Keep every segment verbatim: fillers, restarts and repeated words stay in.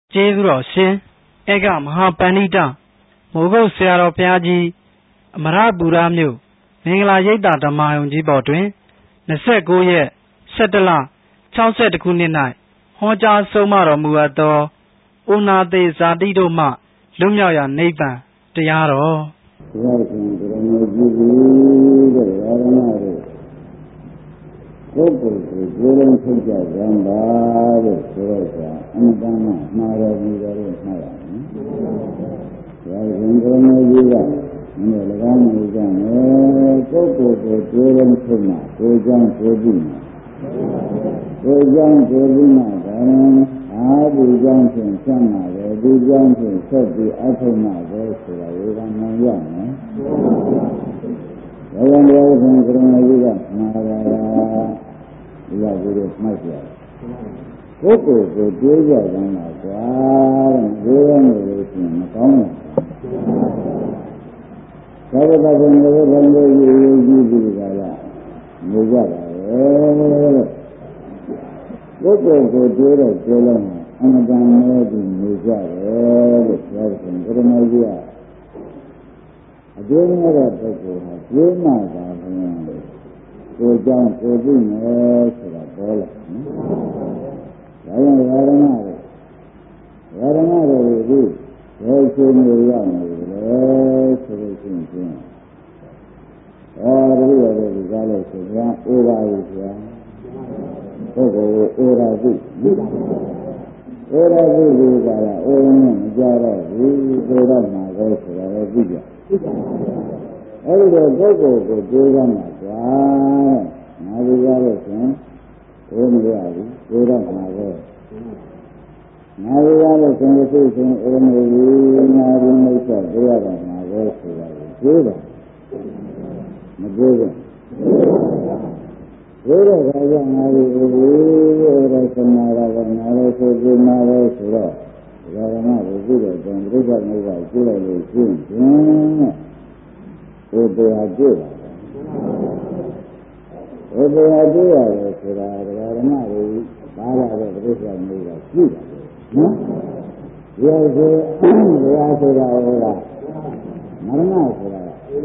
ကျေးဇူးတော်ရှင်ဧကမဟာပဏိတမိုးကုတ်ဆရာတော်ဘုရားကြီးအမရပူရမြို့မင်္ဂလာရိပ်သာဓမ္မာယုံကြီးပေါ်တွင်၂၉ရက်၁၁လ၆၁ခုနှစ်၌ဟောကြားဆုံးမတော်မူအပ်သောဩနာသေဇာတိတို့မှလွတ်မြောက်ရာနိဗ္ဗာန်တရားတော်ဘုရားရှင်ကရုဏာပြုပြီးတဲ့ဝါဒနာတို့ပုဂ္ဂိုလ်ကိုကိုယ်လုံးထုတ်ကြကြပါလို့ဆိုတော့ကအမှန်တမ်းမှာတော်မူတယ်လို့မှားရတယ်။ဘုရားရှင်ကရုဏာပြုကမင်းတို့၎င်းမျိုးကြမယ်ပုဂ္ဂိုလ်ကိုကိုယ်လုံးထုတ်မှကိုယ်ကြောင့်ကိုယ်ပြီးမှာကိုယ်ကြောင့်ကိုယ်ပြီးမှာဒါနဲ့အာဒီကြောင့်ဖြင့်ဆံ့မှာပဲဒီကြောင့်ဖြင့်ဆက်ပြီးအထုံးမှာပဲဆိုတာဝေဒနာရမယ်။ဘုရားဘုရားရှင်ကရုဏာပြုကမှားပါလားဒီလိုကိုမှတ်ကြရပုဂ္ဂိုလ်ကိုတွေးကြတယ်မှာကွာတဲ့ဒီလိုနေလို့ရှိရင်မကောင်းဘူးသာဝတ္တဘုံကိုဘုံကိုယူယူကြည့်ပြီးကြလားနေကြတာပဲပုဂ္ဂိုလ်ကိုတွေးတဲ့တွေးလုံးအမှန်တမ်းနဲ့ဒီနေကြတယ်လို့ပြောတယ်ကရုဏာကြီးကအကျိုးမဲ့တဲ့ပုဂ္ဂိုလ်ဟာကျိုးမှတာဘုရားကိုယ်ကြောင့်ကိုယ်ပြီးမယ်ဆိုတာပြောလိုက်နော်။ဒါကြောင့်ဝါဒနာတွေဝါဒနာတွေဒီဘယ်ချိန်မျိုးရောက်နေလဲဆိုလို့ရှိရင်အဲဒီလိုတွေဒီကားလို့ဆိုရင်ဩရာကြီးဆရာပုဂ္ဂိုလ်ကိုဩရာကြီးဩရာကြီးဒီကလာဩရနဲ့မကြတော့ဘူးဆိုတော့မှာပဲဆိုတာလည်းသိကြအဲဒီတော့ပုဂ္ဂိုလ်ကိုတွေးရမှာကွာငါဒီကားလို့ဆိုရင်ဩမရဘူးတွေးတော့မှာပဲငါဒီကားလို့ဆိုရင်သိချင်းဩနေပြီငါဒီမိတ်ဆက်တွေးရတော့မှာပဲဆိုတာကိုတွေးတယ်မတွေးဘူးဒီလိုခါကျငါဒီဩရစနာရကငါလည်းဆိုပြီးမှာပဲဆိုတော့ဒါကမှဒီလိုတော့ပြိဿမျိုးကကျိုးလိုက်လို့ရှင်းရှင်ဥပ္ပယတွေ့တာဥပ္ပယတွေ့ရတယ်ဆိုတာဒကာဓမ္မတွေပါလာတဲ့ပြိဿမျိုးကရှိတယ်နော်ဒီလိုဆိုတရားဆိုတာဟောတာမရဏဆိုတာ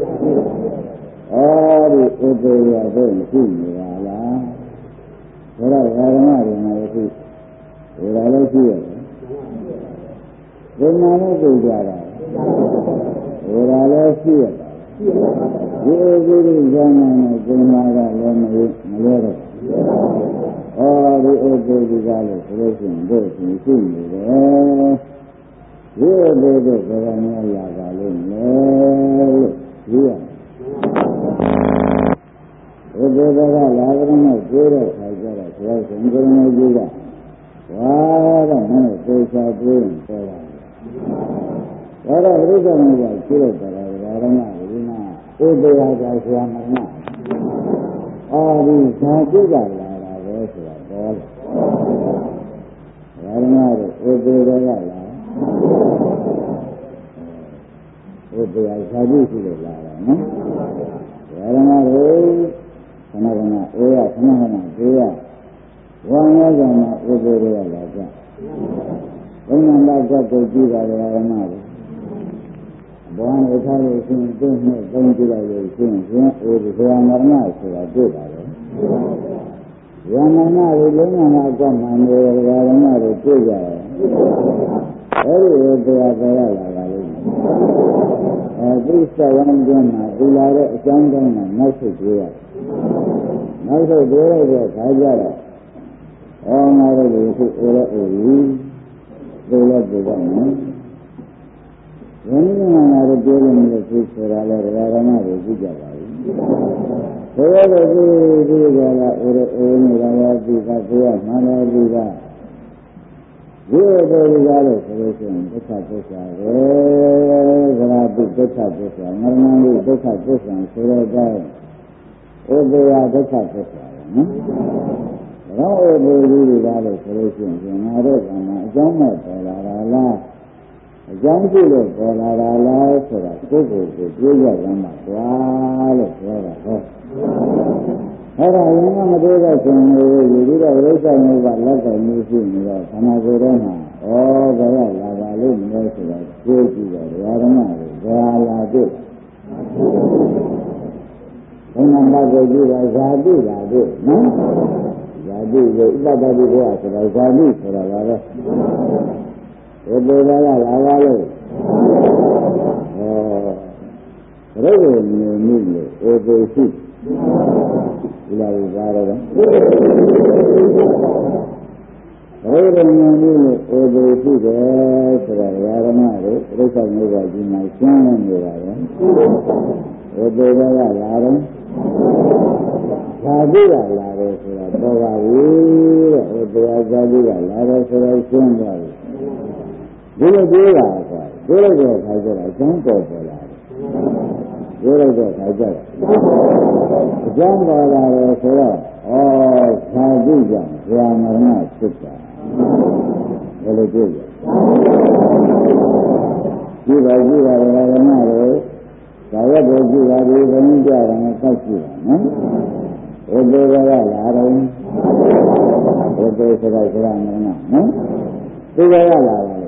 အဲဒီဥပ္ပယတွေ့ရှိနေတာလားဆိုတော့ဒကာဓမ္မတွေမှာရှိဒါလည်းရှိရတယ်ဒီမှာလည်းကြည့်ကြတာဒါလည်းရှိရတယ်ဒီဥပ္ပဒိဇာနာနဲ့ကျင်မာကလည်းမမလဲတော့။အော်ဒီဥပ္ပဒိကလည်းဆိုလို့ရှိရင်တို့ရှိရှိနေတယ်။ဒီဥပ္ပဒိကဘယ်မှာရပါလိမ့်မယ်လို့ကြည့်ရမယ်။ဥပ္ပဒိကလာကြတဲ့ကျိုးတဲ့ခါကျတော့ဘုရားရှင်ကရုဏာကြီးကဝါတော့မင်းတို့သေချာပြေးပေါ်လာတယ်။ဒါတော့ပြိဿမျိုးကကျိုးတဲ့တရားဓမ္မဒီမှာဥပ္ပယကဆရာမနာအာဒီဇာတိကလာတာပဲဆိုတာပေါ်လာဓမ္မတို့ဥပ္ပယကလာဥပ္ပယဇာတိရှိလို့လာတာနော်ဓမ္မတို့ခဏခဏအေးရခဏခဏပြေးရဝါငါးကမှာဥပ္ပယကလာကြဘုံနန္ဒကကိုကြည့်တာဓမ္မတို့ဘောင်းဥထားလို့ရှင်သိနဲ့သုံးကြည့်လိုက်လို့ရှင်ရှင်အိုဒီဇာမရဏဆိုတာတွေ့ပါလေ။ဇာမရဏကိုလုံးဝမအကွက်မှန်နေတယ်ဓမ္မတွေတွေ့ကြတယ်။အဲဒီတရားတရားလာပါလိမ့်မယ်။အဲဒီသဝံကျမ်းမှာဒီလာတဲ့အကြောင်းတိုင်းမှာနောက်ဆုတ်တွေ့ရတယ်။နောက်ဆုတ်တွေ့ရတဲ့ခါကျတော့အော်ငါတို့ဒီခုအိုရဲအိုကြီးသိလဲသိပါမယ်။ဝိညာဉ်နာတို့ပြောလို့မလို့သိဆိုတာလဲဓမ္မတွေကြည့်ကြပါဘူး။ဘယ်လိုဒီဒီကလာအိုရအိုနေတာလဲဒီကပြောမှန်းတယ်ဒီကဒီလိုဒီကားလို့ဆိုလို့ရှိရင်ဒုက္ခသစ္စာပဲသရတိဒုက္ခသစ္စာမရဏိဒုက္ခသစ္စာဆိုတဲ့အတိုင်းဥပ္ပယဒုက္ခသစ္စာပဲနော်။ဒါတော့ဥပ္ပယဒီကားလို့ဆိုလို့ရှိရင်ငါတို့ကမှအကြောင်းမဲ့ပေါ်လာတာလားအကြောင်းရှိလို့ပေါ်လာတာလားဆိုတာကိုယ်ကိုယ်ကိုတွေးရကြမှာကွာလို့ပြောတာဟောအဲအဲ့ဒါရင်ကမတွေ့တဲ့ရှင်မျိုးယူပြီးတော့ဝိဇ္ဇာမျိုးကလက်ကိုမျိုးရှိနေတော့ခန္ဓာကိုယ်ထဲမှာဩဘယ်ရလာပါလိမ့်မလဲဆိုတော့သိကြည့်တော့ဓမ္မတွေဘယ်ဟာလာတွေ့ဘုံနာကိုကြည့်တော့ဇာတိလာတွေ့နော်ဇာတိကိုဥပဒ္ဒတိဘုရားဆိုတော့ဇာတိဆိုတာပါပဲဒီပေကလာပါလိမ့်ဩဘယ်လိုနေနေလဲဧပေရှိဒီလိုပါတော့ဘယ်လိုနေနေလဲဧပေရှိတယ်ဆိုတော့ဓမ္မတွေပြိဿမျိုးကဒီမှာရှင်းနေနေပါပဲဧပေကလာတော့ဇာတိကလာတယ်ဆိုတော့ပေါ်ပါပြီတဲ့ဧပေဇာတိကလာတယ်ဆိုတော့ရှင်းသွားပြီဒီလိုပြောတာဆိုပြောလိုက်တဲ့အခါကျတော့အကျမ်းပေါ်ပေါ်လာတယ်ပြောလိုက်တဲ့အခါကျတော့အကျမ်းပေါ်လာတယ်ဆိုတော့ဩဇာတိကြောင့်ဇာမရဏဖြစ်တာဘယ်လိုပြောလဲဒီပါကြည့်ရတယ်ဓမ္မတွေဒါရက်ကိုကြည့်တာဒီဘုန်းကြီးကြတယ်နဲ့ကောက်ကြည့်တာနော်ဘုရားကလာတယ်ဘုရားဆိုတော့ဇာမရဏနော်ဒီကလာလာတယ်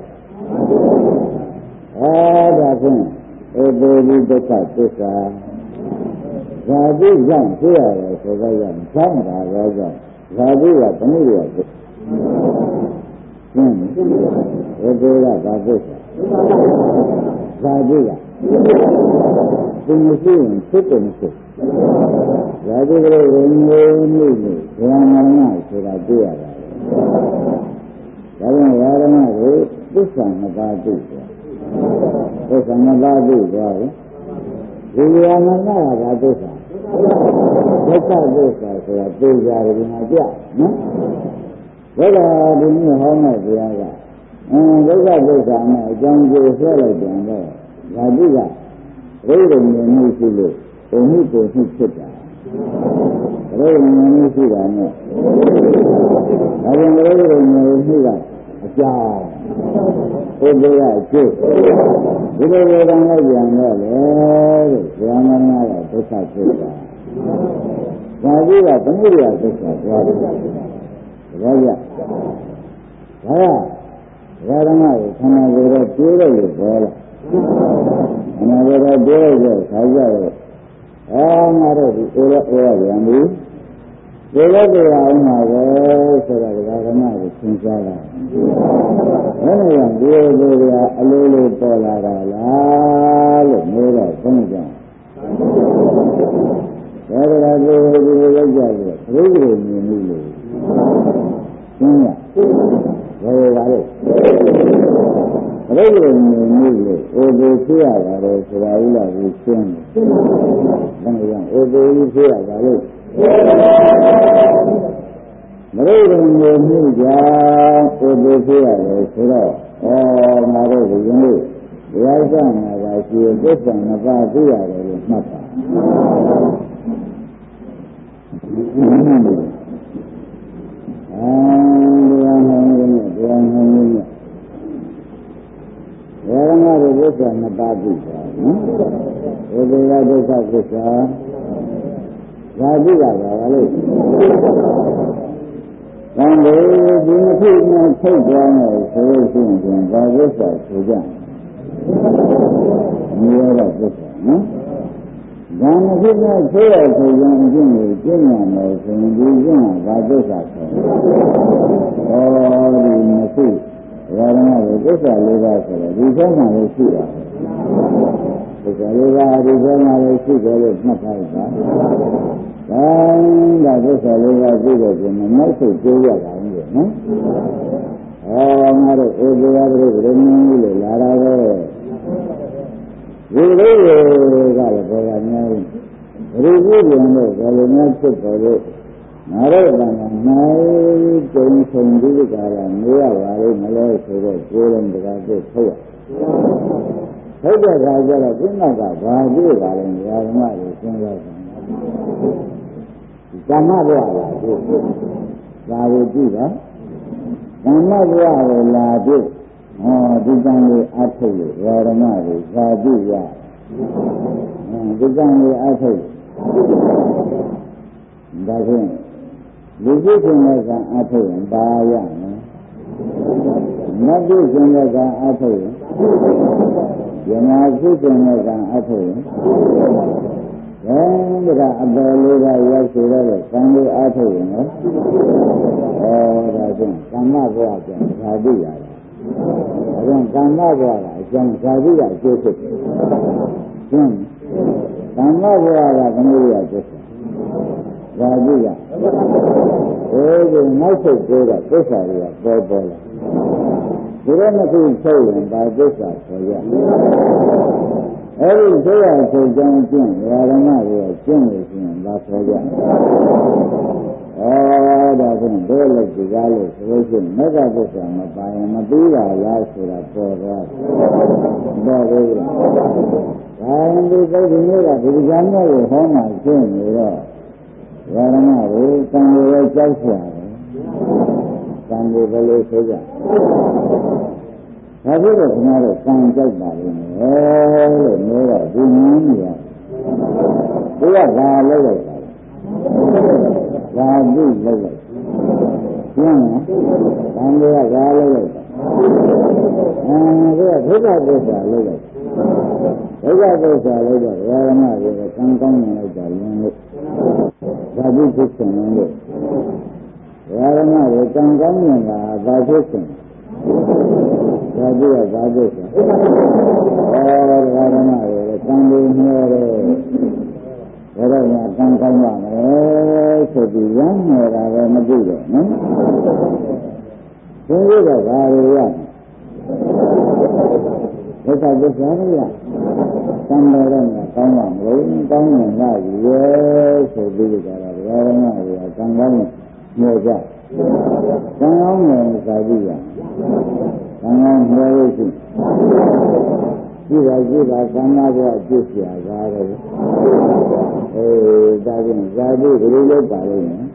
အဲဒါဖြင့်ဧပေဒီဒုက္ခသစ္စာဇာတိကြောင့်ဖြစ်ရတယ်ဆိုတော့ကြောင့်ကြောင့်တာတော့ကြောင့်ဇာတိကတဏှိရဖြစ်ရှင်းဧပေကဘာဖြစ်ဇာတိကသူမရှိရင်ဖြစ်တယ်မဖြစ်ဇာတိကလေးကိုငြိမ်းနေလို့ဇာမရဏဆိုတာတွေ့ရတာဒါကြောင့်ဓမ္မကိုသစ္စာနှစ်ပါးသိတယ်သစ္စာနှစ်ပါးသိသွားပြီဒီဉာဏ်နဲ့ကဘာသစ္စာဒုက္ခသစ္စာဆိုတာသိကြတယ်ဒီမှာကြနော်ဒါကဒီနေ့ဟောမဲ့ဘုရားကအင်းဒုက္ခသစ္စာနဲ့အကြောင်းကိုဆွဲလိုက်ပြန်တော့ဓာတိကရိဒ္ဓမြင်မှုရှိလို့ပုံမှုပုံမှုဖြစ်တာရိဒ္ဓမြင်မှုရှိတာနဲ့ဒါကြောင့်ရိဒ္ဓမြင်မှုကအကြောင်းပုဂ္ဂိုလ်ကအကျိုးဒီလိုဝေဒနာပြန်တော့လေတဲ့ဇာမရဏကဒုက္ခဖြစ်တာဒါကြီးကသမှုရဒုက္ခသွားတယ်ဒါကြဒါကဓမ္မကိုခန္ဓာကိုယ်တော့ပြေးရလို့ပေါ်လာခန္ဓာကိုယ်တော့ပြေးရလို့ခါကြတော့အာငါတို့ဒီအိုးရအိုးရပြန်ပြီဒီလိုတရားအောင်ပါပဲဆိုတော့ဓမ္မကိုသင်ကြားတာဘယ်လိုလဲဒီလိုကအလိုလိုပေါ်လာတာလားလို့ပြောတော့ဘုန်းကြီးကဒါကြတော့ဒီလိုရောက်ကြတယ်ဘုရားမြင်မှုလို့ရှင်းရဘယ်လိုလဲဘုရားမြင်မှုလို့အိုဒီဖြစ်ရတာလေဆိုတာဥလာကိုရှင်းတယ်ဘယ်လိုလဲအိုဒီဖြစ်ရတာလို့မရိဒ္ဓမြင်မှုကြောင့်အိုဒီဖြစ်ရတယ်ဆိုတော့ဩငါတို့ဒီနေ့တရားစနာကရှိသစ္စာနှစ်ပါးသိရတယ်လို့မှတ်ပါအဲဒီဟောင်းရင်းနဲ့တရားဟောင်းရင်းနဲ့ဘယ်မှာဒီသစ္စာနှစ်ပါးသိတာနော်ဒီလိုဒုက္ခသစ္စာဇာတိကပါလေ။တန်လေဒီမဖြစ်နဲ့ထုတ်သွားမယ်ဆိုလို့ရှိရင်ဘာသစ္စာဆိုကြ။မြေရသစ္စာနော်။ဒါမဖြစ်နဲ့ဆိုရဆိုရင်အကျင့်ကိုကျင့်ရမယ်ဆိုရင်ဒီကျင့်ကဘာသစ္စာဆို။ဩဒီမဖြစ်ဒါကလည်းသစ္စာလေးပါးဆိုတော့ဒီထဲမှာလည်းရှိတာ။သစ္စာလေးပါးဒီထဲမှာလည်းရှိတယ်လို့မှတ်ထားပါ။ဒါဒါသစ္စာလေးပါးသိတဲ့ကျင်နောက်ဆုံးကျိုးရတာလေနော်။အော်ငါတို့ဧကရာတို့ဗရမင်းကြီးလို့လာတာပဲ။ဒီလိုတွေကလည်းဘယ်ကအများကြီးဘယ်လိုပြုလို့ဘယ်လိုများဖြစ်ပေါ်လို့ငါတို့ကနိုင်ကျုံဆုံဒီကရာနေရပါလိမ့်မလဲဆိုတော့ကိုယ်လုံးတကားကိုထုတ်ရ။ထုတ်တဲ့အခါကျတော့ဒီနောက်ကဘာကြည့်ပါလဲဓမ္မကိုစဉ်းစားတယ်ဓမ္မဘဝလာတို့ဒါကိုကြည့်ပါဓမ္မဘဝကိုလာတို့ဟောဒီကံကိုအထုတ်လို့ဓမ္မကိုဇာတိရဒီကံကိုအထုတ်ဒါဖြင့်လူကြည့်ခြင်းနဲ့ကအထုရင်ပါရမယ်နတ်ကြည့်ခြင်းနဲ့ကအထုရင်ယနာကြည့်ခြင်းနဲ့ကအထုရင်အဲဒီကအပေါ်လေးကရောက်ရှိတော့တဲ့ကံလေးအထုရင်နော်ဩဒါဖြင့်ကမ္မဘဝပြန်ဇာတိရတယ်အဲဒါကမ္မဘဝကအကျဉ်းဇာတိကအကျိုးဖြစ်တယ်ရှင်းကမ္မဘဝကဘယ်လိုရကျိုးဇာတိကအဲဒီနောက်ဆုံးကျိုးကသစ္စာတွေကပေါ်ပေါ်လာဒီလိုနှစ်ခုချုပ်ရင်ဒါသစ္စာဆိုရအဲဒီဆိုရချုပ်ကြောင်းကျင့်ဓမ္မတွေကျင့်လို့ရှိရင်ဒါဆိုရဩဒါဖြင့်ဒုလက်ဒီကားလို့ဆိုလို့ရှိရင်မေတ္တာသစ္စာမပါရင်မပြီးတာလားဆိုတာပေါ်သွားတယ်ပေါ်သေးလားဒါရင်ဒီပုဒ်ဒီနေ့ကဒီကံနဲ့ဟောမှကျင့်နေတော့ဓမ္မကိုကံကိုကြောက်เสียတယ်ကံကိုဘယ်လိုဆိုကြဒါဖြစ်တော့ခင်ဗျားတို့ကံကြောက်ပါလိမ့်မယ်လို့ပြောတော့ဒီနည်းနေရဒီကဘာလုပ်လိုက်တာဘာပြုလုပ်လိုက်ရှင်းလားကံတွေကဘာလုပ်လိုက်တာအဲဒီကဒုက္ခသစ္စာလုပ်လိုက်ဒုက္ခသစ္စာလုပ်တော့ဓမ္မတွေကကံကောင်းနေလိုက်တာလင်းလို့ဇာတိဖြစ်ခြင်းလို့ဓမ္မတွေကံကောင်းနေတာဘာဖြစ်ခြင်းဇာတိကဘာဖြစ်ခြင်းဩဓမ္မတွေကကံလေးနှဲတယ်ဘယ်တော့မှကံကောင်းပါမယ်ဆိုပြီးရမ်းနေတာပဲမသိတော့နော်ဒီလိုတော့ဘာလို့ရဒုက္ခသစ္စာရသံဃာတော်ကကောင်းပါမလို့ကောင်းရင်လာရေဆိုပြီးကြတာဓမ္မတွေကကံကောင်းညောကြကံကောင်းတယ်သာကြည့်ရကံကောင်းညောလို့ရှိကြည့်ပါကြည့်ပါကံနာဘဝပြည့်စရာကားတယ်အေးဒါဖြင့်ဇာတိဘယ်လိုလုပ်ပါလိမ့်မယ်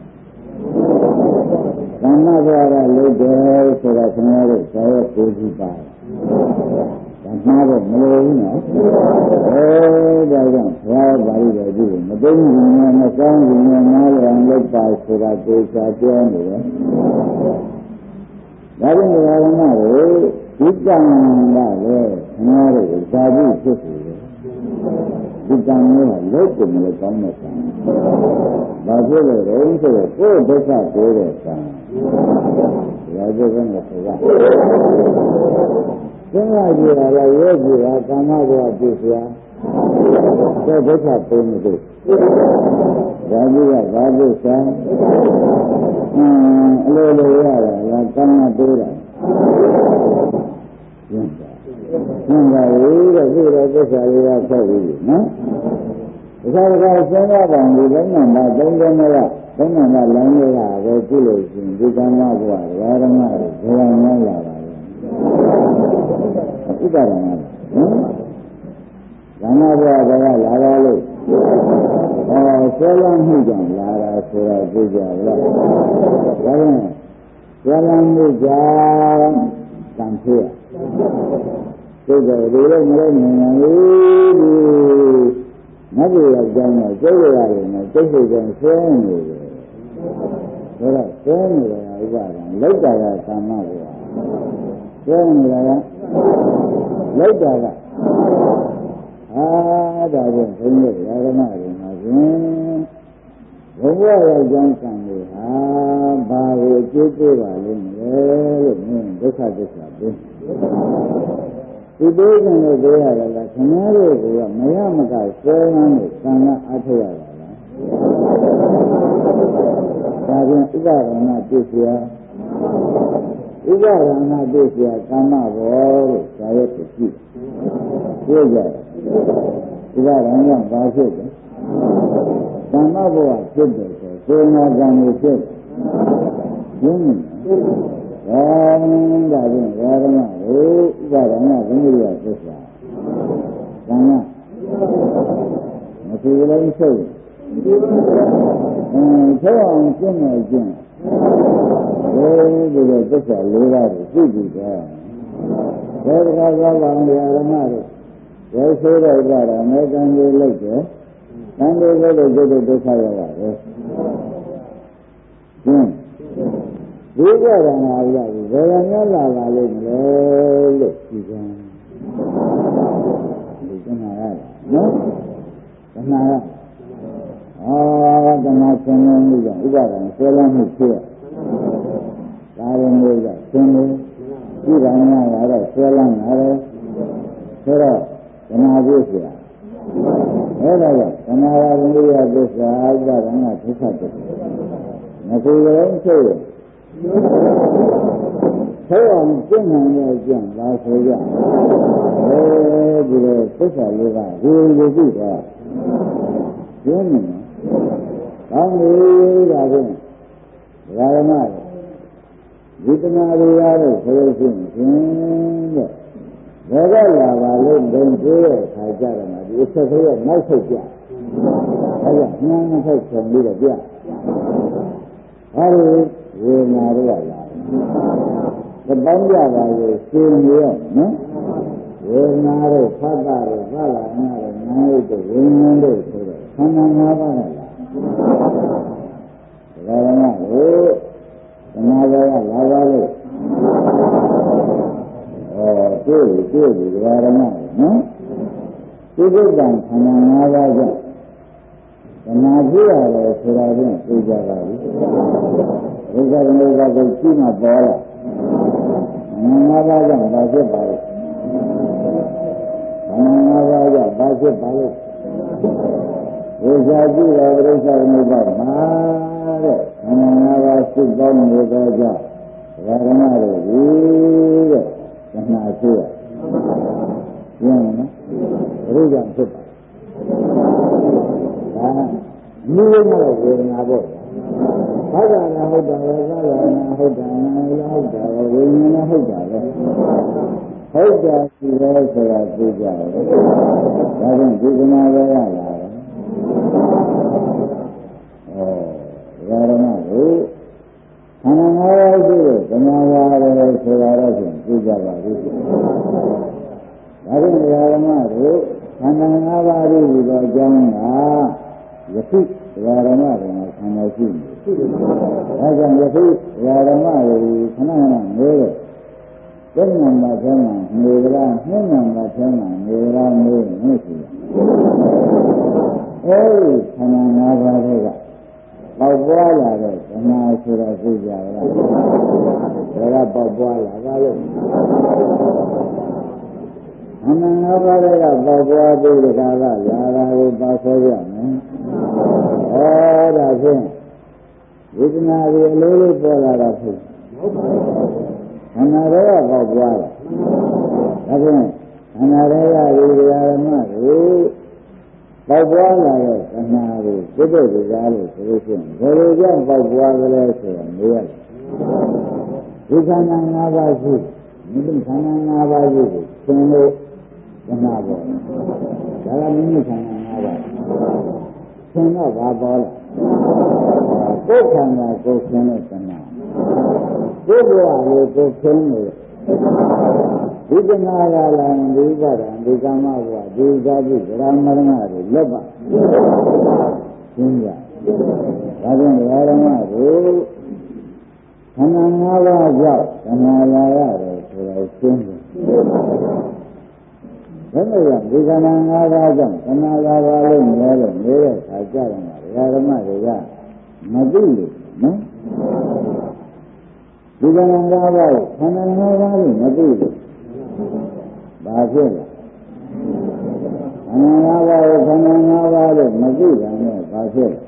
ကံနာဘဝကလုပ်တယ်ဆိုတာခင်ဗျားတို့ဇာရဲ့ကိုယ်ကြည့်ပါမှားတော့မလို့ဘူးနော်အဲဒါကြောင့်ဘုရားပါဠိတော်ကြည့်မသိဘူးနဲ့မကောင်းဘူးနဲ့နားလည်အောင်လုပ်ပါဆိုတာသေချာပြောနေတယ်ဒါကြောင့်ဓမ္မတွေဒီကံကလည်းခင်ဗျားတို့ဇာတိဖြစ်စေတယ်ဒီကံမျိုးကလုံးကိုမလို့ကောင်းတဲ့ကံဘာဖြစ်လို့လဲဆိုတော့ကိုယ်ဒုက္ခကိုယ်တဲ့ကံရာဇဝတ်နဲ့ဆိုတာသင်္ခါကြည့်ရလားရဲကြည့်ရကာမဘဝပြည့်စရာသောဒုက္ခပုံမသိဒါကြီးကဘာလို့ဆန်းအင်းအလိုလိုရတာလားကာမတိုးတာရှင်းပါရှင်းပါပြီတဲ့ဒီလိုသစ္စာလေးကဆက်ပြီးနော်ဒါကြတော့စဉ်းစားပါဦးဘယ်နဲ့မှသုံးတယ်မလားသုံးတယ်မှလိုင်းလေးကပဲကြည့်လို့ရှိရင်ဒီကာမဘဝဓမ္မတွေဘယ်လိုများလာတာဥပါဒနာနော်ဓမ္မဘဝကလာပါလို့ဟောဆွဲလန်းမှုကြောင့်လာတာဆိုတာသိကြလားဒါဖြင့်ဆွဲလန်းမှုကြောင့်တန်ဖြစ်သိကြတယ်ဒီလိုမလို့နေနိုင်ဘူးမဘုရားကြောင့်တော့ကျိုးရတယ်နဲ့စိတ်စိတ်ကဆွဲနေတယ်ဒါတော့ဆွဲနေတယ်ဥပါဒံလောက်တာကကာမဘဝဆွဲနေတာကလောက်တာကအာဒါကြောင့်ဘုန်းကြီးဓမ္မတွေမှာရှင်ဘုရားရဲ့ကြောင့်ကံတွေဟာဘာကိုအကျိုးပေးပါလိမ့်မယ်လို့မြင်ဒုက္ခသစ္စာသိဒီပေးခြင်းကိုပြောရတယ်လားခင်ဗျားတို့ကမရမကဆွဲလန်းလို့ကံကအထရတာလားဒါပြန်ဥပါဒနာပြည့်စရာဥပါဒနာပြည့်စရာကာမဘောလို့ဇာရဲ့ဖြစ်ကြည့်ပြောကြတယ်ဥပါဒနာဘာဖြစ်လဲကာမဘောဖြစ်တယ်ဆိုစေနာကံကိုဖြစ်ရင်းနေဒါဒါဖြင့်ဓမ္မကိုဥပါဒနာဘုရားသစ္စာကံကမသိလို့ဆိုအင်းဆောအောင်ကျင့်နေကျင့်ဒီလိုသစ္စာလေးပါးကိုသိကြတယ်ဒါကသောဘာဝဓမ္မတို့ရောဆိုးတဲ့ဥပါဒနာကံကိုလိုက်တယ်ကံကိုလည်းကျုပ်တို့ဒုက္ခရောက်ပါတယ်ရှင်းဒီကရဏာရပြီဘယ်ရများလာပါလိမ့်မလဲလို့ကြည့်ကြဒီကနာရနော်ကနာရအာကနာဆင်းရဲမှုကြောင့်ဥပါဒံဆွဲလန်းမှုဖြစ်ဒါရင်မျိုးကြောင့်ဆင်းရဲဒီကနာရတော့ဆွဲလန်းလာတယ်ဆိုတော့ကနာပြည့်စရာအဲ့ဒါကြောင့်ကနာရမျိုးရသစ္စာဥပါဒံကဒုက္ခတည်းမကူရင်ဆိုရင်ဆိုအောင်ကျင့်နိုင်ရဲ့ကျင့်လာဆိုကြအဲဒီလိုသစ္စာလေးကဝေလူကြည့်တော့ကျင်းနေကောင်းပြီဒါဖြင့်ဓမ္မတွေဒီတနာတွေရလို့ဆိုလို့ရှိရင်တဲ့ဘယ်ကလာပါလို့ဒုံပြေးရဲ့ခါကြတယ်မှာဒီအဆက်သေးရဲ့နောက်ဆုတ်ကြအဲဒါညံနှစ်ဆုတ်ဆံပြီးတော့ပြအဲဒီဝေနာတွေကလာသဘောပြပါလို့ရှင်ရရနော်ဝေနာတို့ဖတ်တာတို့သလာနာတို့နာယုတ်တို့ဝိညာဉ်တို့ဆိုတော့ခန္ဓာ၅ပါးကလာဒါကလည်းကိုသနာတော်ကလာပါလို့ဩတွေ့တွေ့ဒီဓမ္မနော်ဒီကိစ္စခန္ဓာ၅ပါးကြောင့်သနာကြည့်ရတယ်ဆိုတာချင်းသိကြပါဘူးဘုရားသမီးကကိုကြည့်မှပေါ်လာငါးပါးကြောင့်ဘာဖြစ်ပါလဲငါးပါးကြောင့်ဘာဖြစ်ပါလဲဝိဇ္ဇာကြည့်တော်ဘုရားသမီးကမှာတဲ့ငါးပါးစုပေါင်းနေသောကြောင့်ဓမ္မတို့ဒီတဲ့သနာရှိရရင်းနော်ဘုရားကြောင့်ဖြစ်ပါဒါမိဝိမလို့ဝေဒနာပေါ့ဟုတ်တာလားဟုတ်တာလားသာလာနာဟုတ်တာနာလားဟုတ်တာလားဝိညာဉ်ဟုတ်တာလားဟုတ်တာရှိတယ်ဆိုတာသိကြတယ်ဒါကြောင့်ဒီကနာပဲရလာတယ်ဩဓမ္မတို့ခန္ဓာ၅ပါးရှိတဲ့ဓမ္မဝါရဲဆိုတာတော့ဖြင့်သိကြပါပြီဒါကြောင့်ဓမ္မတို့ခန္ဓာ၅ပါးရှိသောအကြောင်းကယခုဓမ္မတွေမှာခန္ဓာရှိနေဒါကြောင့်ယခုဓမ္မတွေခဏခဏနေတယ်ကျင့်မှန်မှထဲမှာနေကြတာနှင်းမှန်မှထဲမှာနေကြတာနေနေရှိတယ်အဲဒီခန္ဓာ၅ပါးတွေကပေါက်ပွားလာတဲ့ဓမ္မဆိုတာသိကြလားဒါကပေါက်ပွားလာပါလို့ခန္ဓာ၅ပါးတွေကပေါက်ပွားပြီးတခါကလာတာကိုပါဆိုကြမယ်ဩဒါဖြင့်ဝိဒနာတွေအလေးလေးပေါ်လာတာဖြစ်ခန္ဓာတွေကပေါက်ပွားတာဒါဖြင့်ခန္ဓာတွေကဒီဓမ္မတွေပေါက်ပွားလာတဲ့ခန္ဓာတွေစိတ်တွေကြားလို့ဆိုလို့ရှိရင်ဘယ်လိုကြောင့်ပေါက်ပွားကြလဲဆိုတော့မေးရတယ်ဒီခန္ဓာ၅ပါးရှိဒီခန္ဓာ၅ပါးရှိကိုသင်လို့ခန္ဓာပေါ်ဒါကမိမိခန္ဓာ၅ပါးသင်တော့ဘာပေါ်လဲကိုယ်ခန္ဓာကိုယ်သင်လို့ခန္ဓာကိုယ်ဘဝကိုကိုယ်သင်လို့ဒီကနာကလည်းဒီကရံဒီကမဘဝဒီဇာတိဗရမရဏတွေလက်ပါရှင်းကြဒါကြောင့်ဓမ္မတို့ခန္ဓာ၅ပါးကြောင့်ဓမ္မလာရတယ်ဆိုတော့ရှင်းတယ်ဘယ်လိုလဲဒီခန္ဓာ၅ပါးကြောင့်ဓမ္မလာပါလို့လဲလို့နေတဲ့အခါကြတယ်မှာဓမ္မတွေကမသိလို့နော်ဒီခန္ဓာ၅ပါးခန္ဓာ၅ပါးလို့မသိလို့ဘာဖြစ်လဲခန္ဓာ၅ပါးကိုခန္ဓာ၅ပါးလို့မသိတာနဲ့ဘာဖြစ်လဲ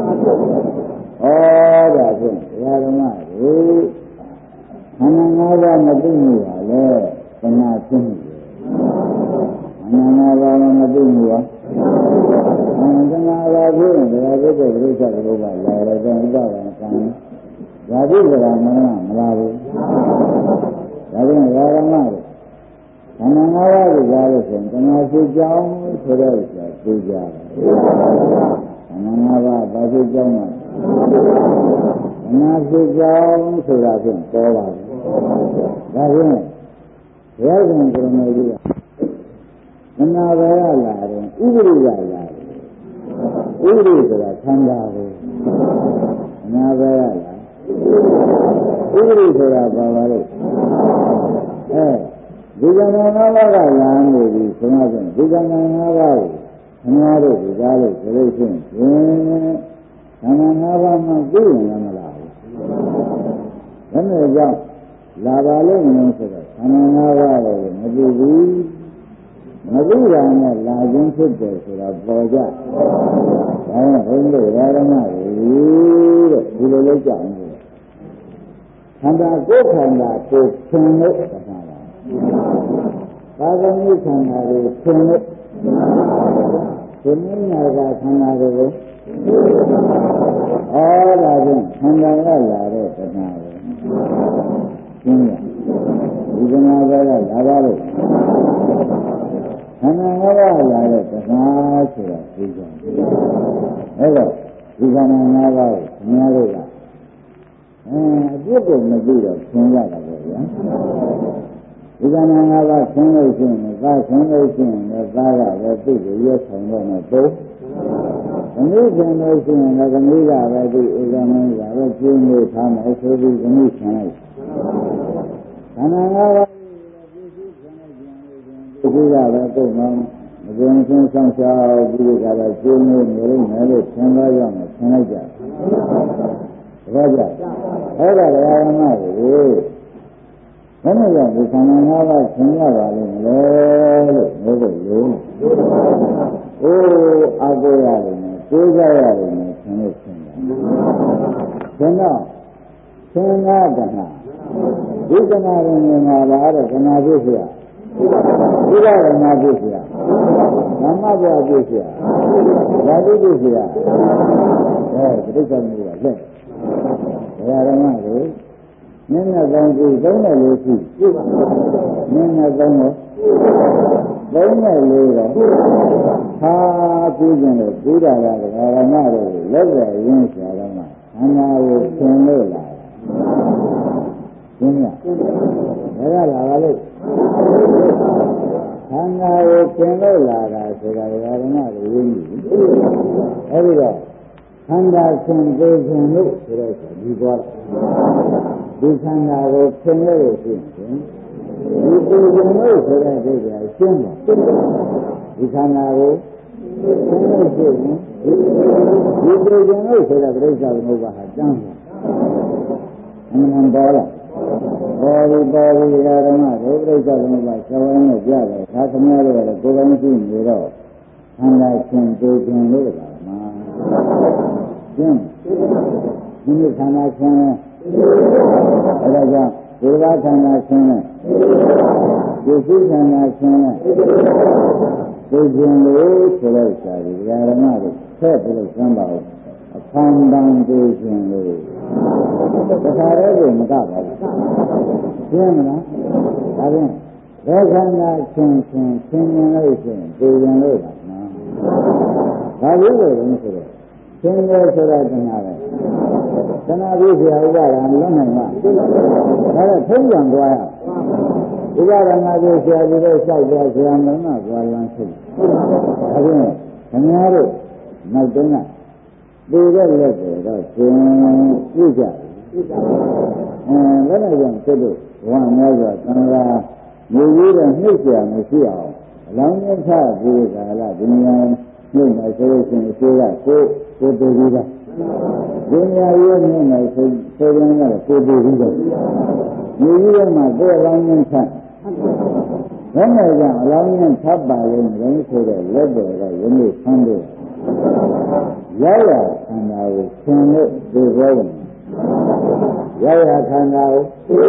ဩဒါဖြင့်ဓမ္မတွေခန္ဓာ၅ပါးမသိမှုပါလေသနာဖြစ်မှုခန္ဓာ၅ပါးမသိမှုပါခန္ဓာ၅ပါးဖြစ်ရင်ဒါကိုတဲ့ပြိဿကလေးကလာတယ်တဲ့ဥပဒါကံဓာတိကရာမနမလာဘူးဒါဖြင့်ဓမ္မတွေခန္ဓာ၅ပါးကိုကြားလို့ဆိုရင်တဏှာရှိကြောင်းဆိုတဲ့ဥစ္စာသိကြတယ်ခန္ဓာ၅ပါးဘာဖြစ်ကြောင်းလဲတဏှာရှိကြောင်းဆိုတာဖြင့်ပေါ်ပါတယ်ဒါဖြင့်ဘုရားရှင်ကိုယ်တော်ကြီးကတဏှာပဲလာတယ်ဥပရိကလာတယ်ဥပရိဆိုတာခန္ဓာကိုတဏှာပဲလာဥပရိဆိုတာပါပါလို့အဲဒီကံငါးပါးကလာနေပြီဆိုမှဖြင့်ဒီကံငါးပါးကိုခင်ဗျားတို့ဒီကားလို့ဆိုလို့ရှိရင်ကံငါးပါးမှသိရင်လည်းမလားဘူးဘယ်နဲ့ကြောင့်လာပါလိမ့်မလို့ဆိုတော့ခန္ဓာငါးပါးကိုမသိဘူးမသိတာနဲ့လာခြင်းဖြစ်တယ်ဆိုတာပေါ်ကြဒါနဲ့ဘုန်းကြီးဓမ္မတွေတဲ့ဒီလိုလုပ်ကြအောင်ခန္ဓာကိုယ်ခန္ဓာကိုသင်လို့ခန္ဓာပါသာသမိခန္ဓာကိုသင်လို့ဒီနည်းနာကခန္ဓာကိုဩဒါဖြင့်ခန္ဓာကလာတဲ့ခန္ဓာကိုရှင်းရဒီခန္ဓာကလာပါလို့ခန္ဓာငါးပါးလာတဲ့ခန္ဓာဆိုတာသိကြတယ်အဲ့တော့ဒီခန္ဓာငါးပါးကိုအများတို့ကအဲအပြစ်ကိုမသိတော့ရှင်းရတာပေါ့ဗျာဒီကံငါးပါးရှင်းလို့ရှိရင်သာရှင်းလို့ရှိရင်လည်းသာကပဲသိကိုရွတ်ဆောင်တော့မယ်ပုံသမီးရှင်းလို့ရှိရင်လည်းသမီးကပဲသိဧကမင်းကပဲကျင်းနေထားမယ်ဆိုပြီးသမီးရှင်းလိုက်ခန္ဓာငါးပါးပြည့်စုံရှင်းလိုက်ပြန်လို့ရှိရင်ဒီကပဲပုံမှန်မကျင်းချင်းဆောင်ရှားပြီးကြတော့ကျင်းနေနေလို့မယ်လို့ရှင်းသွားရမယ်ရှင်းလိုက်ကြဘာကြအဲ့ဒါဓမ္မတွေဘယ်နဲ့ကြောင့်ဒီခန္ဓာငါးပါးရှင်းရပါလိမ့်မလဲလို့ပြောဖို့လို့အိုးအကိုရတယ်နဲ့ကိုးကြရတယ်နဲ့ရှင်းလို့ရှင်းတယ်ရှင်းတော့ရှင်းတာကနာဒီကနာရင်ငါပါတော့ကနာဖြစ်เสียဒီကရဏဖြစ်เสียဓမ္မပြဖြစ်เสียဓာတုဖြစ်เสียအဲတိစ္ဆာမျိုးကလက်ဓမ္မတွေနင်းနဲ့သုံးခုသုံးနဲ့လေးခုနင်းနဲ့သုံးတော့သုံးနဲ့လေးတော့ဟာပြီးခြင်းလို့ပြီးတာကဓမ္မတွေလက်ရရင်းဆရာတော်မှာခန္ဓာကိုသင်လို့လာရှင်းရဒါကလာပါလို့ခန္ဓာကိုသင်လို့လာတာဆိုတာဓမ္မတွေရင်းပြီအဲဒီတော့ခန္ဓာသင်သေးခြင်းလို့ဆိုတော့ဒီသွားဒီခန္ဓာကိုသင်လို့ရှိရင်ဒီကိုယ်ခြင်းလို့ဆိုတဲ့ဒုက္ခရှင်းပါဒီခန္ဓာကိုသင်လို့ရှိရင်ဒီကိုယ်ခြင်းလို့ဆိုတဲ့ပြိဿသမုပ္ပါဟာကျမ်းပါအမှန်ပေါ်လားဘောဒီပေါ်ဒီဓမ္မတို့ပြိဿသမုပ္ပါဆောင်းနေကြတယ်ဒါသမားတို့လည်းကိုယ်တိုင်ရှိနေတော့ခန္ဓာသင်သေးခြင်းလို့ပါမှာရှင်းဒီနေ့ခန္ဓာဆင်းအဲဒါကြောင့်ဒီဘာခန္ဓာဆင်းနဲ့ဒီစိခန္ဓာဆင်းနဲ့ဒီခြင်းလို့ဆိုလိုက်တာဒီဓမ္မတွေဆက်ပြီးလို့ဆန်းပါဦးအဖန်တန်ဒီခြင်းလို့တခါတည်းကိုမကပါဘူးရှင်းမလားဒါဖြင့်ဘယ်ခန္ဓာဆင်းဆင်းဆင်းရင်လို့ရှိရင်ဒီခြင်းလို့ပါနော်ဒါလို့လို့ဆိုတော့သင်္ကေတဆိုတာကနာပဲသနာပြီးဆရာဥပါဒံလုံးနိုင်မှာဒါကထုံးကြံသွားရဥပါဒံငါပြီးဆရာကြီးတို့စိုက်ကြဆရာမင်းကကြွားလန်းဖြစ်ဒါဖြင့်ခင်ဗျားတို့နောက်တုန်းကဒီတဲ့လက်တွေတော့သင်ပြကြတယ်အဲလည်းလည်းကြောင့်ဖြစ်လို့ဘဝများစွာသံဃာမျိုးကြီးတဲ့နှိမ့်ဆရာမရှိအောင်အလောင်းမြတ်ပြီးကာလဒီနေရာနှိမ့်မယ်ဆိုလို့ရှိရင်အရှိကကိုကိုတူပြီးသားဒီနေရာရဲ့နှိမ့်မယ်ဆိုဆိုရင်လည်းကိုတူပြီးသားမျိုးကြီးတဲ့မှာကိုယ်အလောင်းမြတ်ဘယ်နဲ့ကြောင့်အလောင်းမြတ်သတ်ပါလိမ့်မယ်ဆိုတဲ့လက်တွေကယနေ့ဆန်းလို့ရောက်ရခန္ဓာကိုဆင်လို့ဒီဘောဝင်ရောက်ရခန္ဓာကို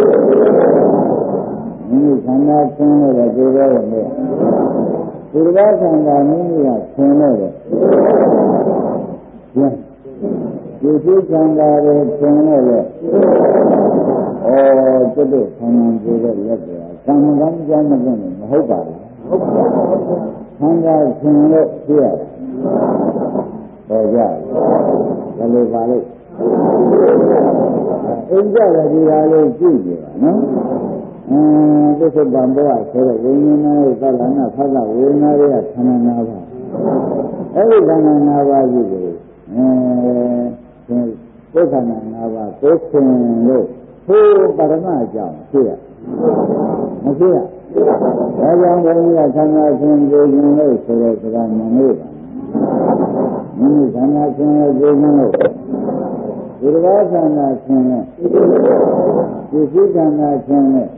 မိမိခန္ဓာဆင်းလို့ဒီဘောဝင်နဲ့ဒီဘောခန္ဓာမိမိကဆင်းလို့တယ်ဒီစိခန္ဓာကိုဆင်းလို့တယ်ဩကျွတ်တို့ဆန္ဒကြည့်တဲ့လက်တွေကကံကံကြောင့်မဖြစ်ဘူးမဟုတ်ပါဘူးခန္ဓာဆင်းလို့ပြရပေါ်ကြဘယ်လိုပါလဲအင်းကြတယ်ဒီဟာလေးကြည့်ကြပါနော်အင်းသစ္စာဘောဆိုတဲ့ဝိညာဉ်ရဲ့သလနာဖသဝေဒနာရဲ့ခန္ဓာနာပါအဲ့ဒီခန္ဓာနာပါကြီးကိုအဲကိုယ်ခန္ဓာငါးပါးကိုယ်ရှင်လို့ဟိုးပရမအကြောင်းဖြစ်ရမရှိရဒါကြောင့်ဘုရားခန္ဓာရှင်ကိုယ်ရှင်လို့ဆိုတဲ့စကားမမေ့ပါမိမိခန္ဓာရှင်ရဲ့ကိုယ်ရှင်လို့ဒီလိုခန္ဓာရှင်နဲ့ဒီစိတ်ခန္ဓာရှင်နဲ့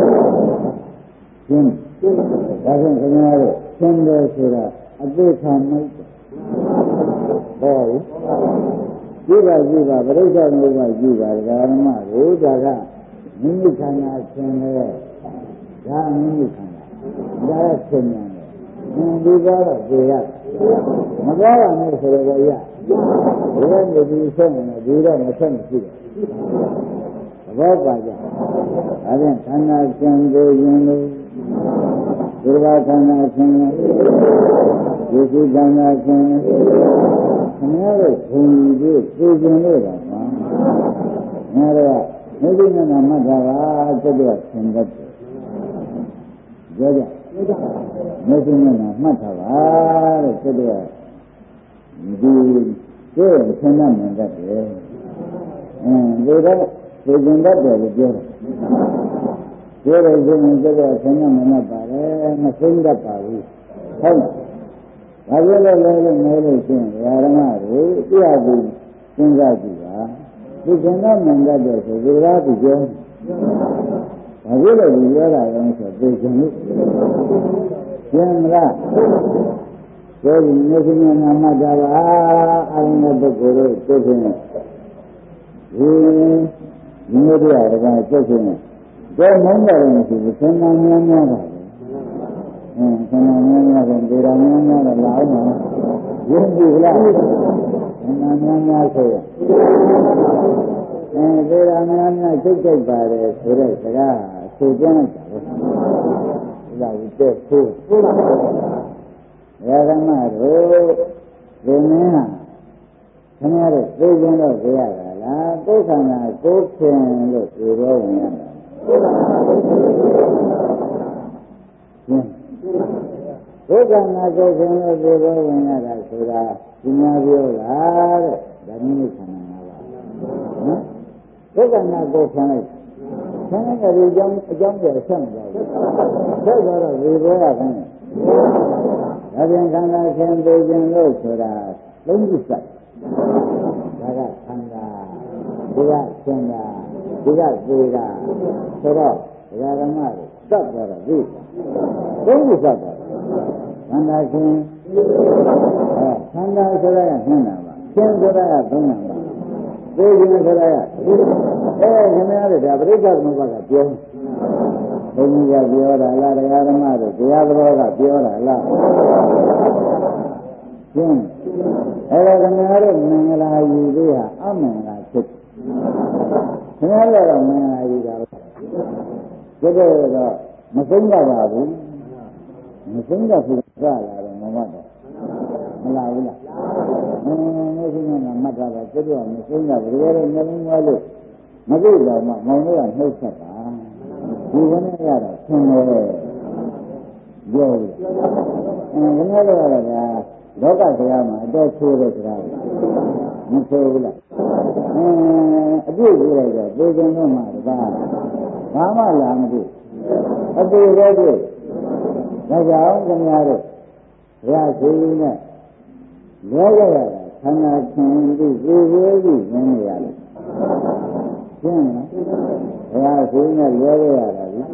ရှင်ဒါကြောင့်ခင်ဗျားတို့ရှင်တယ်ဆိုတာအသိခံမိုက်ဟောကြည့်ပါကြည့်ပါပရိစ္ဆေမျိုးပါကြည့်ပါဓမ္မတို့ဒါကမိမိခန္ဓာရှင်လေဒါမိမိခန္ဓာဒါရရှင်တယ်ဒီကတော့ဒီရမသွားရမယ်ဆိုတော့ရဒီကနေဒီဆုံးနေဒီတော့မဆက်မရှိဘူးသဘောပါကြဒါဖြင့်ခန္ဓာရှင်ကိုရင်လို့ဒီဘာခန္ဓာရှင်ဒီစိခန္ဓာရှင်ခင်ဗျားတို့ဘုံကြီးသိကျင်လို့ပါမှာငါတို့ကမိသိနာမှတ်တာပါစက်တော့ရှင်တတ်တယ်ပြောကြမိသိနာမှတ်တာပါတဲ့စက်တော့ဒီကိုယ်ဆင်းရဲမြင်တတ်တယ်အင်းဒီတော့သိကျင်တတ်တယ်လို့ပြောတယ်ပြောတယ်ဆိုရင်စက်တော့ဆင်းရဲမြင်တတ်ပါတယ်မသိတတ်ပါဘူးဟုတ်လားဒါပြောလို့လည်းလည်းလို့ရှိရင်ဓမ္မတွေတရားပြီးစဉ်းစားကြည့်ပါဒီကျင်တော့မြင်တတ်တယ်ဆိုဒီကားသူပြောဒါပြောလို့ဒီပြောတာလည်းဆိုသိကျင်လို့ကျင်မလားပြောပြီးမျက်စိနဲ့နာမှတ်တာပါအရုံးတဲ့ပုဂ္ဂိုလ်တို့သိခြင်းဒီမျိုးတရားတွေကသိခြင်းတော့မုန်းတယ်မရှိဘူးသင်္ကန်းများများတာအင်းသင်္ကန်းများများဆိုဒေရာများများတော့လာအောင်ပါရင်းပြီလားသင်္ကန်းများများဆိုရအဲဒေရာများများစိတ်ကြိုက်ပါတယ်ဆိုတဲ့စကားဆိုပြလိုက်တာပဲဒါကိုတဲ့ဆိုရဟမတို့ဒီမင်းဟာခင်ဗျားတို့သိကျင်တော့ကြရတာလားကိုယ်ခန္ဓာကိုယ်ခင်လို့ဒီလိုဝင်ရတာကိုယ်ခန္ဓာကိုယ်ခင်ကိုယ်ခန္ဓာကိုယ်ခင်လို့ဒီလိုဝင်ရတာဆိုတာဒီများပြောလားတဲ့ဒါမိမိခန္ဓာငါးပါးနော်ကိုယ်ခန္ဓာကိုယ်ခင်လိုက်ဆင်းရဲတဲ့အကြောင်းအကြောင်းပြဆက်မသွားဘူးဆက်သွားတော့ဒီဘောကခိုင်းတယ်ဒါပြန်ခန္ဓာရှင်သိခြင်းလို့ဆိုတာသုံးခုစိုက်ဒါကခန္ဓာဒီကရှင်တာဒီကသေးတာဆိုတော့ဒကာဓမ္မတွေသတ်သွားတော့ဒီသုံးခုသတ်သွားခန္ဓာရှင်အဲခန္ဓာဆိုတာကနှံ့တာပါရှင်ဆိုတာကသုံးတာပါသိခြင်းဆိုတာကအဲခင်ဗျားတို့ဒါပရိစ္ဆေသမုပ္ပါကပြောဘုရားကပြောတာလားတရားဓမ္မတို့တရားတော်ကပြောတာလားရှင်းအဲ့ဒါခင်ဗျားတို့မင်္ဂလာယူသေးဟာအမင်္ဂလာဖြစ်ခင်ဗျားတို့ကမင်္ဂလာယူတာပဲဒါတော့မသိကြပါဘူးမသိကြဘူးကလာတော့မမတ်တော့မလာဘူးလားအင်းမရှိနဲ့မှတ်တာပဲကျွတ်တော့မသိကြဘူးဒါလည်းနှလုံးသွင်းလို့မသိတော့မှမောင်တို့ကနှုတ်ဆက်တာဒီကနေ့ရတော့ဆင်းရဲပြောတယ်အဲခင်ဗျားတို့ကလောကတရားမှာအတော့ဆိုးတဲ့စကားမဆိုးဘူးလားအဲအပြည့်ပြောလိုက်တော့သေခြင်းတော့မှတပါးဘာမှလာမသိအသေးသေးတွေ့ဒါကြောင့်ခင်ဗျားတို့ရရှိနဲ့လဲရရတာခန္ဓာရှင်ပြီးသေသေးပြီးရင်းနေရတယ်ရှင်းလားရရှိနဲ့လဲရရတာဒီ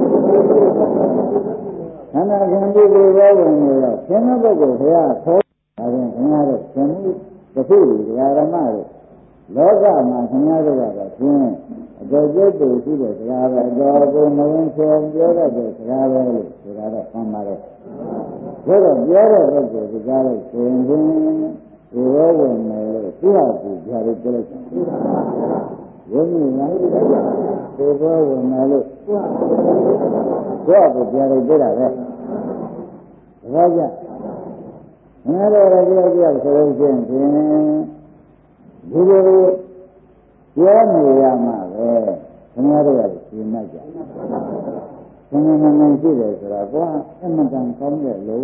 ခန္ဓာရှင်ပြီးသေသေးဝင်နေတော့ရှင်တဲ့ပုဂ္ဂိုလ်ဘုရားခေါ်ဒါဖြင့်ခင်ဗျားတို့ရှင်မှုတစ်ခုဒီဓမ္မတို့လောကမှာခင်ဗျားတို့ကတော့ရှင်းအတော်ကျုပ်တူရှိတဲ့စကားပဲအတော်ကိုမဝင်ချေပြောတတ်တဲ့စကားပဲလို့ဆိုတာတော့မှန်ပါတယ်ဒါတော့ပြောတဲ့ပုဂ္ဂိုလ်ဒီကားလို့ဆိုရင်ဒီရောဝင်မယ်လို့သူ့ဟာသူပြရပြလိုက်တယ်ဝိညာဉ်ကဒီရောဝင်မယ်လို့သူ့ဟာသူပြရပြတာပဲဒါကြငါတို့ရပြောပြဆိုလို့ရှိရင်ဒီလိုပြောနေရမှာပဲခင်ဗျားတို့ကရှင်းလိုက်ကြ။ဆင်းရဲမှန်ရှိတယ်ဆိုတော့ကွာအမှန်တန်ကောင်းတဲ့လို့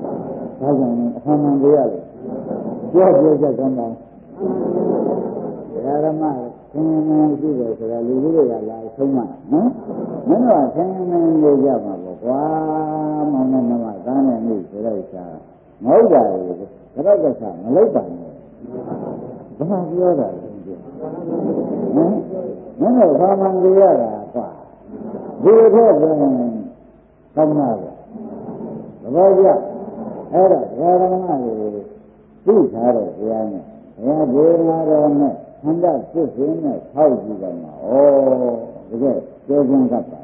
ဒါကြောင့်အမှန်မှန်ကြရတယ်။ပြောပြောချက်ကောင်းကောင်းတရားဓမ္မဆင်းရဲရှိတယ်ဆိုတာလူကြီးတွေကလာဆုံးမနော်မင်းတို့ကဆင်းရဲနေကြမှာပေါ့ကွာမောင်နဲ့နှမသားနဲ့မိဆိုတော့ရှာမဟုတ်တာလေကတော့ကစားမလိုက်ပါနဲ့ဘာပြောတာလဲဟမ်မင်းတို့ဘာမှမကြရတာကွာဒီလိုတော့ဆိုရင်ကောင်းတာပဲသဘောကျအဲ့တော့တရားဓမ္မတွေသိထားတဲ့တရားနဲ့ဘုရားဒေသနာတော်နဲ့ခန္ဓာစစ်စင်းနဲ့ထောက်ကြည့်တော့မှာဩတကယ်ကျေကျင်ကပ်ပါ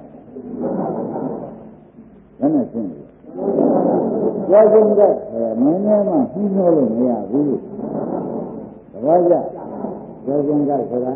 ဘယ်နဲ့ရှင်းလဲကျေကျင်ကပ်မင်းနဲ့မှနှီးနှောလို့မရဘူးသဘောကျကျေကျင်ကပ်ဆိုတာ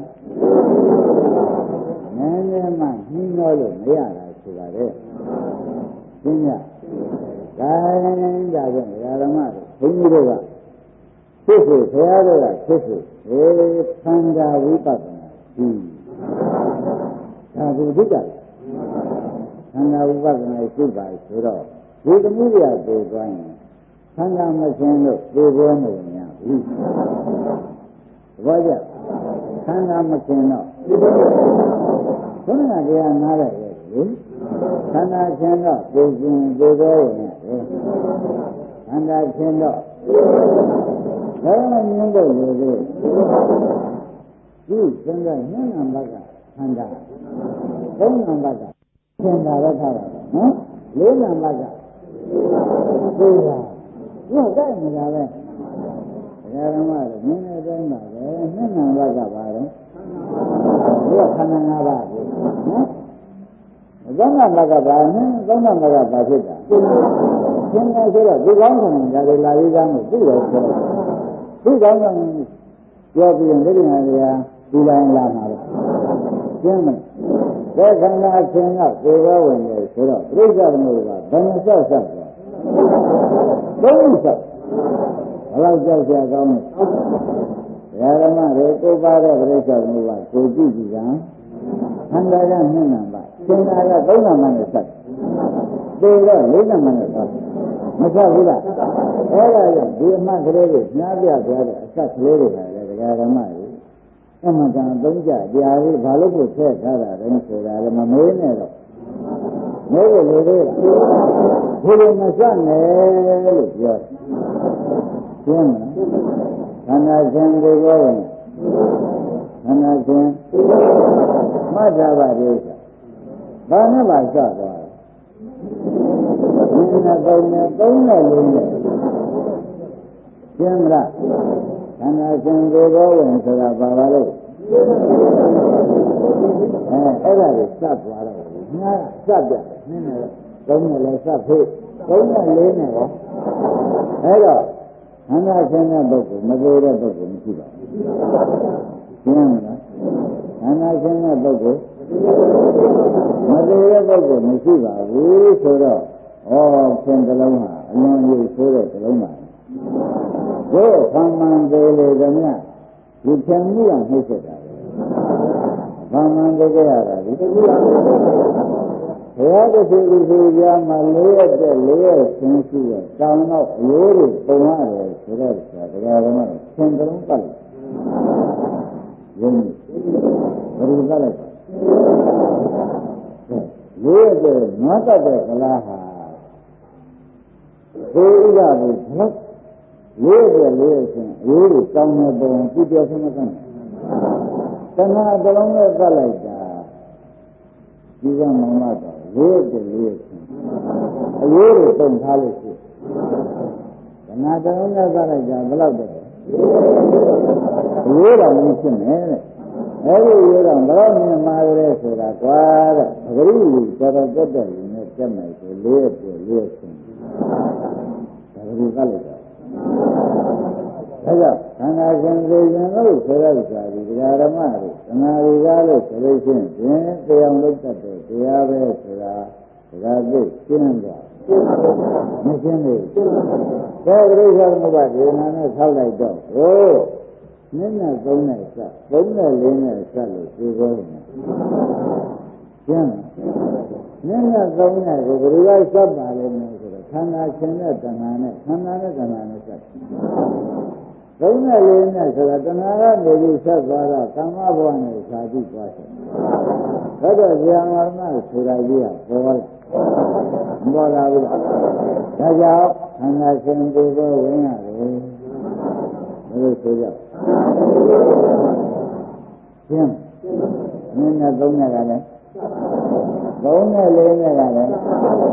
မင်းနဲ့မှနှီးနှောလို့မရတာဆိုပါလေရှင်းရဒါရင်ဒါကြောင့်ဓမ္မတွေဘုန်းကြီးတို့ကဖြစ်စေဘုရားတို့ကဖြစ်စေေသံဃာဝိပဿနာရှိသာဓုဒိဋ္ဌသံဃာဝိပဿနာရှိပါဆိုတော့ဒီသမှုရပြေသွားရင်သံဃာမရှင်တို့ပြေပွဲနေရဘူးသဘောကျသံဃာမရှင်တော့ဘုရားတရားနားရရဲ့လေသံဃာရှင်တော့ပြေရှင်ပြေပွဲဝင်ရတယ်သံဃာရှင်တော့ဘယ်လိုမျိုးတော့လေဒီသံဃာညနာဘကခန္ဓာသုံးနံပါတ်ကသင်္ခါရထားတာနော်လေးနံပါတ်ကသိတာဒီကဲ့နေတာပဲတရားဓမ္မတွေနည်းနည်းတိုင်းပါပဲနှစ်နံပါတ်ကပါတော့ဒီကခန္ဓာ၅ပါးကိုနော်သုံးနံပါတ်ကပါနဲ့သုံးနံပါတ်ကပါဖြစ်တာသင်္ခါရဆိုတော့ဒီကောင်းဆောင်ဒါတွေလာပြီးသားလို့သိတယ်ဆိုတော့ဒီကောင်းဆောင်ပြောပြီးရင်ဒီနေရာဒီတိုင်းလာမှာပဲရှင်းမလားဒါခန္ဓာအရှင်ကသေဘဝင်တယ်ဆိုတော့ပြိဿသမုပ္ပါဘယ်နှဆက်ဆက်သွားသုံးဆက်ဘယ်လောက်ကြောက်ကြကောင်းလဲဓမ္မတွေကိုပါတဲ့ပြိဿသမုပ္ပါကိုကြည့်ကြည့်ကခန္ဓာကနှစ်နံပါတ်ရှင်သာကသုံးနံပါတ်နဲ့ဆက်သေတော့လေးနံပါတ်နဲ့ဆက်မဆက်ဘူးလားအဲ့ဒါကြောင့်ဒီအမှတ်ကလေးတွေညားပြပြတဲ့အဆက်ကလေးတွေကလည်းဓမ္မတွေအမှန်တန်သုံးကြတရားလေးဘာလို့ကိုထည့်ထားတာလဲဆိုတာလည်းမမေးနဲ့တော့မေးလို့လေသေးလားဘုလိုမစနဲ့လို့ပြောတယ်ရှင်းမလားခန္ဓာရှင်ကိုပြောရင်ခန္ဓာရှင်မှတ်တာပါလေဘာနဲ့ပါစသွားလဲနာပုံနဲ့သုံးနဲ့လေးနဲ့ရှင်းမလားခန္ဓာရှင်ကိုယ်တော်ဝင်ဆိုတာပါပါလို့အဲအဲ့ဒါကိုစပ်သွားတော့ညာစပ်ပြနည်းနည်းသုံးနဲ့လည်းစပ်ဖို့သုံးနဲ့လေးနဲ့ရောအဲ့တော့ခန္ဓာရှင်တဲ့ပုဂ္ဂိုလ်မသေးတဲ့ပုဂ္ဂိုလ်မရှိပါဘူးရှင်းမလားခန္ဓာရှင်တဲ့ပုဂ္ဂိုလ်မသေးတဲ့ပုဂ္ဂိုလ်မရှိပါဘူးဆိုတော့ဩရှင်တစ်လုံးဟာအလွန်ကြီးဆိုတဲ့တစ်လုံးပါဘုရားဆံမှန်သေးလေကမြဒီဖြံမှုရနှိမ့်ဆက်တာပဲဘာမှန်သေးကြရတာဒီဘုရားတရှိဒီစီကြမှာလေးရတဲ့လေးရဆင်းရှိရတောင်းတော့အရိုးတွေပုံရတယ်ဆိုတော့တရားဓမ္မဆင်တုံးပတ်လိုက်ယုံဘယ်လိုပတ်လိုက်လေးရတဲ့နွားတတ်တဲ့ကလားဟာကိုယ်ဥဒ္ဒဘုရားလေးရလေးရချင်းအရိုးတွေတောင်းနေပုံကြည့်ပြဆုံးမကန်တဏှာတလုံးနဲ့ပတ်လိုက်တာဒီကမောင်မတော်လေးရလေးရချင်းအရိုးတွေတုံထားလို့ရှိတဏှာတလုံးနဲ့ပတ်လိုက်တာဘယ်လောက်တည်းအရိုးတော်ကြီးဖြစ်မယ်တဲ့အဲဒီအရိုးတော်ဘယ်တော့မှမှားရဲဆိုတာကွာတဲ့ပဂရိလူတော်တော်တက်တဲ့လူနဲ့တက်မယ်ဆိုလေးရလေးရချင်းဒါကလေးကလည်းဒါကြောင့်ခန္ဓာရှင်သိရင်လို့ဆိုရကြပြီတရားဓမ္မတွေသမာဓိကားလို့ဆိုလို့ရှိရင်တရားလုပ်တတ်တဲ့တရားပဲဆိုတာဒါကသိရှင်းသွားမရှင်းဘူးဒါကြိဋ္ဌာမုပ္ပါဒေနာနဲ့ဆောက်လိုက်တော့ဟိုနည်းနဲ့သုံးနဲ့စသုံးနဲ့လေးနဲ့စလို့သိကောတယ်ရှင်းနည်းနဲ့သုံးနဲ့ကိုဘယ်လိုစပ်ပါလဲမလဲဆိုတော့ခန္ဓာရှင်နဲ့တဏှာနဲ့ခန္ဓာနဲ့တဏှာနဲ့စပ်သုံးနဲ့လေးနဲ့ဆိုတာတဏှာကနေပြီးဆက်သွားတော့ကာမဘဝနဲ့ဇာတိသွားတယ်ဒါတော့ဇာမရဏဆိုတာကြီးကပေါ်လာမပေါ်လာဘူးလားဒါကြောင့်ခန္ဓာရှင်ကိုယ်ကိုဝင်ရတယ်ဘယ်လိုဆိုကြရှင်းနည်းနဲ့သုံးနဲ့ကလည်းသုံးနဲ့လေးနဲ့ကလည်းဒါ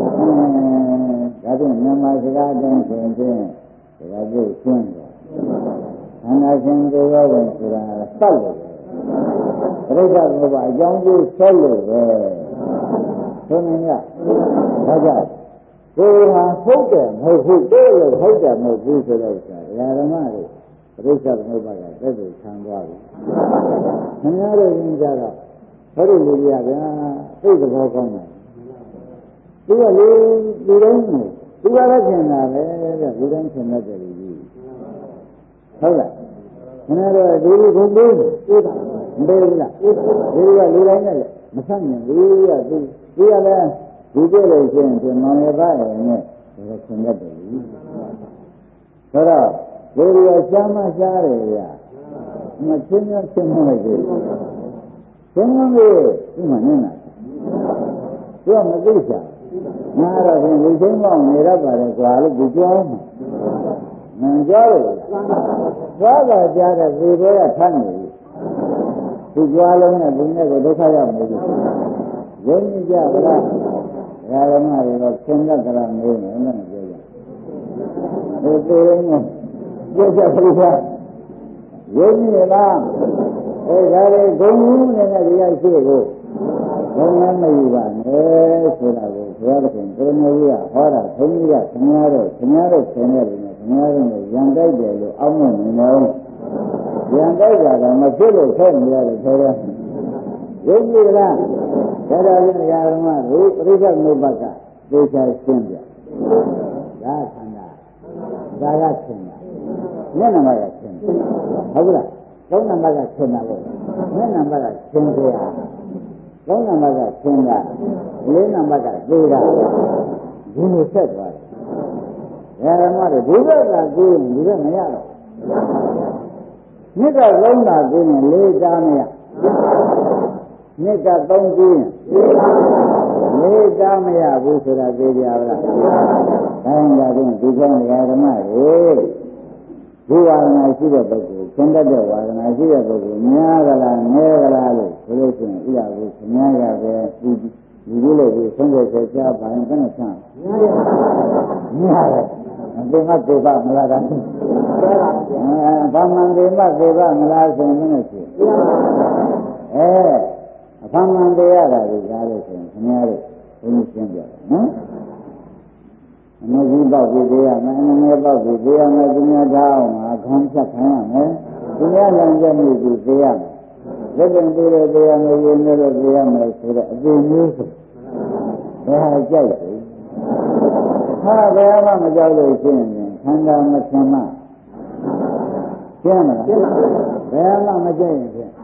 ဖြင့်မြန်မာစကားအတိုင်းဆိုရင်ဒါကပြည့်ရှင်းတယ်ခန္ဓာရှင်ကိုယ်ကိုဝင်ဆိုတာစောက်လို့ပြိဿဘုရားအကြောင်းကျိုးဆက်လို့ပဲဆိုနေရဒါကြောင့်ကိုယ်ဟာဟုတ်တယ်မဟုတ်ဘူးကိုယ်လို့ဟုတ်တယ်မဟုတ်ဘူးဆိုတော့ဆိုတာဓမ္မတွေပြိဿဘုရားကသက်သေခံသွားပြီခင်ဗျားတို့ရင်ကြတော့ဘယ်လိုလူကြီးရဗျာသိသဘောကောင်းတယ်သူကလေလူတိုင်းနဲ့သူကလည်းကျင်တာပဲတဲ့လူတိုင်းကျင်တတ်တယ်လူကြီးဟုတ်လားခင်ဗျားတို့ဒီလိုကိုပြေးပြေးတာမပြေးဘူးလားဒီကလူတိုင်းနဲ့မဆန့်ရင်ဘူးရသူသူကလည်းဒီပြည့်လို့ရှိရင်ဒီမောင်ရသားရဲ့နဲ့ဒါကျင်တတ်တယ်လူဆိုတော့ဒီလိုရှားမရှားတယ်ဗျာမချင်းချင်းချင်းမလိုက်ဘူးဘုံမမေးဒီမှာနေနာသူကမသိချာငါတော့ဒီလူချင်းပေါင်းနေရပါတယ်ကွာလို့ဒီကြောင်းမန်ကြောလို့သွားတာကြားတဲ့ဒီဘက်ကထမ်းနေပြီဒီကြွားလုံးနဲ့ဒီနဲ့ကိုဒုက္ခရောက်နေပြီရင်းကြကြဗလားဓမ္မတွေတော့သင်္ကတရမေးနေတယ်မပြောကြဘူးဒီသေးလုံးကိုပြောကြပြီလားရင်းကြလားအဲဒါလေဂုံကြီးနေတဲ့ဒီကရှိကိုဘုံလည်းမယူပါနဲ့ဆိုတာကိုဘုရားရှင်ကိုရမကြီးကဟောတာဘုန်းကြီးကခင်ဗျားတို့ခင်ဗျားတို့ဆင်နေတယ်ခင်ဗျားတို့နဲ့ရံတိုက်တယ်လို့အောက်နဲ့နေနေရံတိုက်တာကမဖြစ်လို့ဆက်နေရတယ်ဆိုတော့ယုံကြည်လားဒါတော်ကြီးတရားဓမ္မတို့ပရိစ္ဆေသမုပ္ပါကသေချာရှင်းပြဒါခန္ဓာဒါကရှင်းတာမျက်နှာမှာကရှင်းဟုတ်ကလားသုံးနံပါတ်ကရှင်းတာလို့မျက်နှာမှာကရှင်းပြရသုံးနံပါတ်ကရှင်းတာလေးနံပါတ်ကသေတာဒီလိုဆက်သွားတယ်ဓမ္မတို့ဒီဘက်ကကိုယ်ဒီဘက်မရတော့မြစ်ကသုံးတာကိုယ်နဲ့လေးစားမရမြစ်ကသုံးကြည့်ရင်လေးစားမရဘူးဆိုတာသိကြပါလားဒါကြောင့်ဒီကောင်းဓမ္မတွေဒီဝါဒနာရှိတဲ့ပုဂ္ဂိုလ်သင်တတ်တဲ့ဝါဒနာရှိတဲ့ပုဂ္ဂိုလ်များကလားနည်းကလားလို့ဆိုလို့ရှိရင်ဥရကိုခများရပဲဒီဒီလိုလို့ဒီဆုံးဖြတ်ချက်ကြားပါရင်ဘယ်နဲ့ဆန်းများတယ်ဒီမှာသေပါမလားတော့ဘာမှန်ဒီမှာသေပါမလားဆိုရင်လည်းရှိအဲအဖမှန်တရားတာကိုကြားလို့ဆိုရင်ခများတို့ဘုန်းကြီးရှင်းပြတယ်နော်အမကြီးပေါက်ပြီးသေးရမယ်အငယ်ပေါက်ပြီးသေးရမယ်သူများထားအောင်မှာခံချက်ခံရမယ်သူများလမ်းကျမှုပြီးသေးရမယ်လက်တင်သေးတယ်သေးရမယ်ရင်းနေလို့သေးရမယ်ဆိုတော့အပြင်မျိုးဆိုဘယ်ဟာကြိုက်တယ်ဟာဘယ်မှမကြောက်လို့ရှင်းရင်ခန္ဓာမဆင်မရှင်းမလားဘယ်မှမကြိုက်ရင်ဖြင့်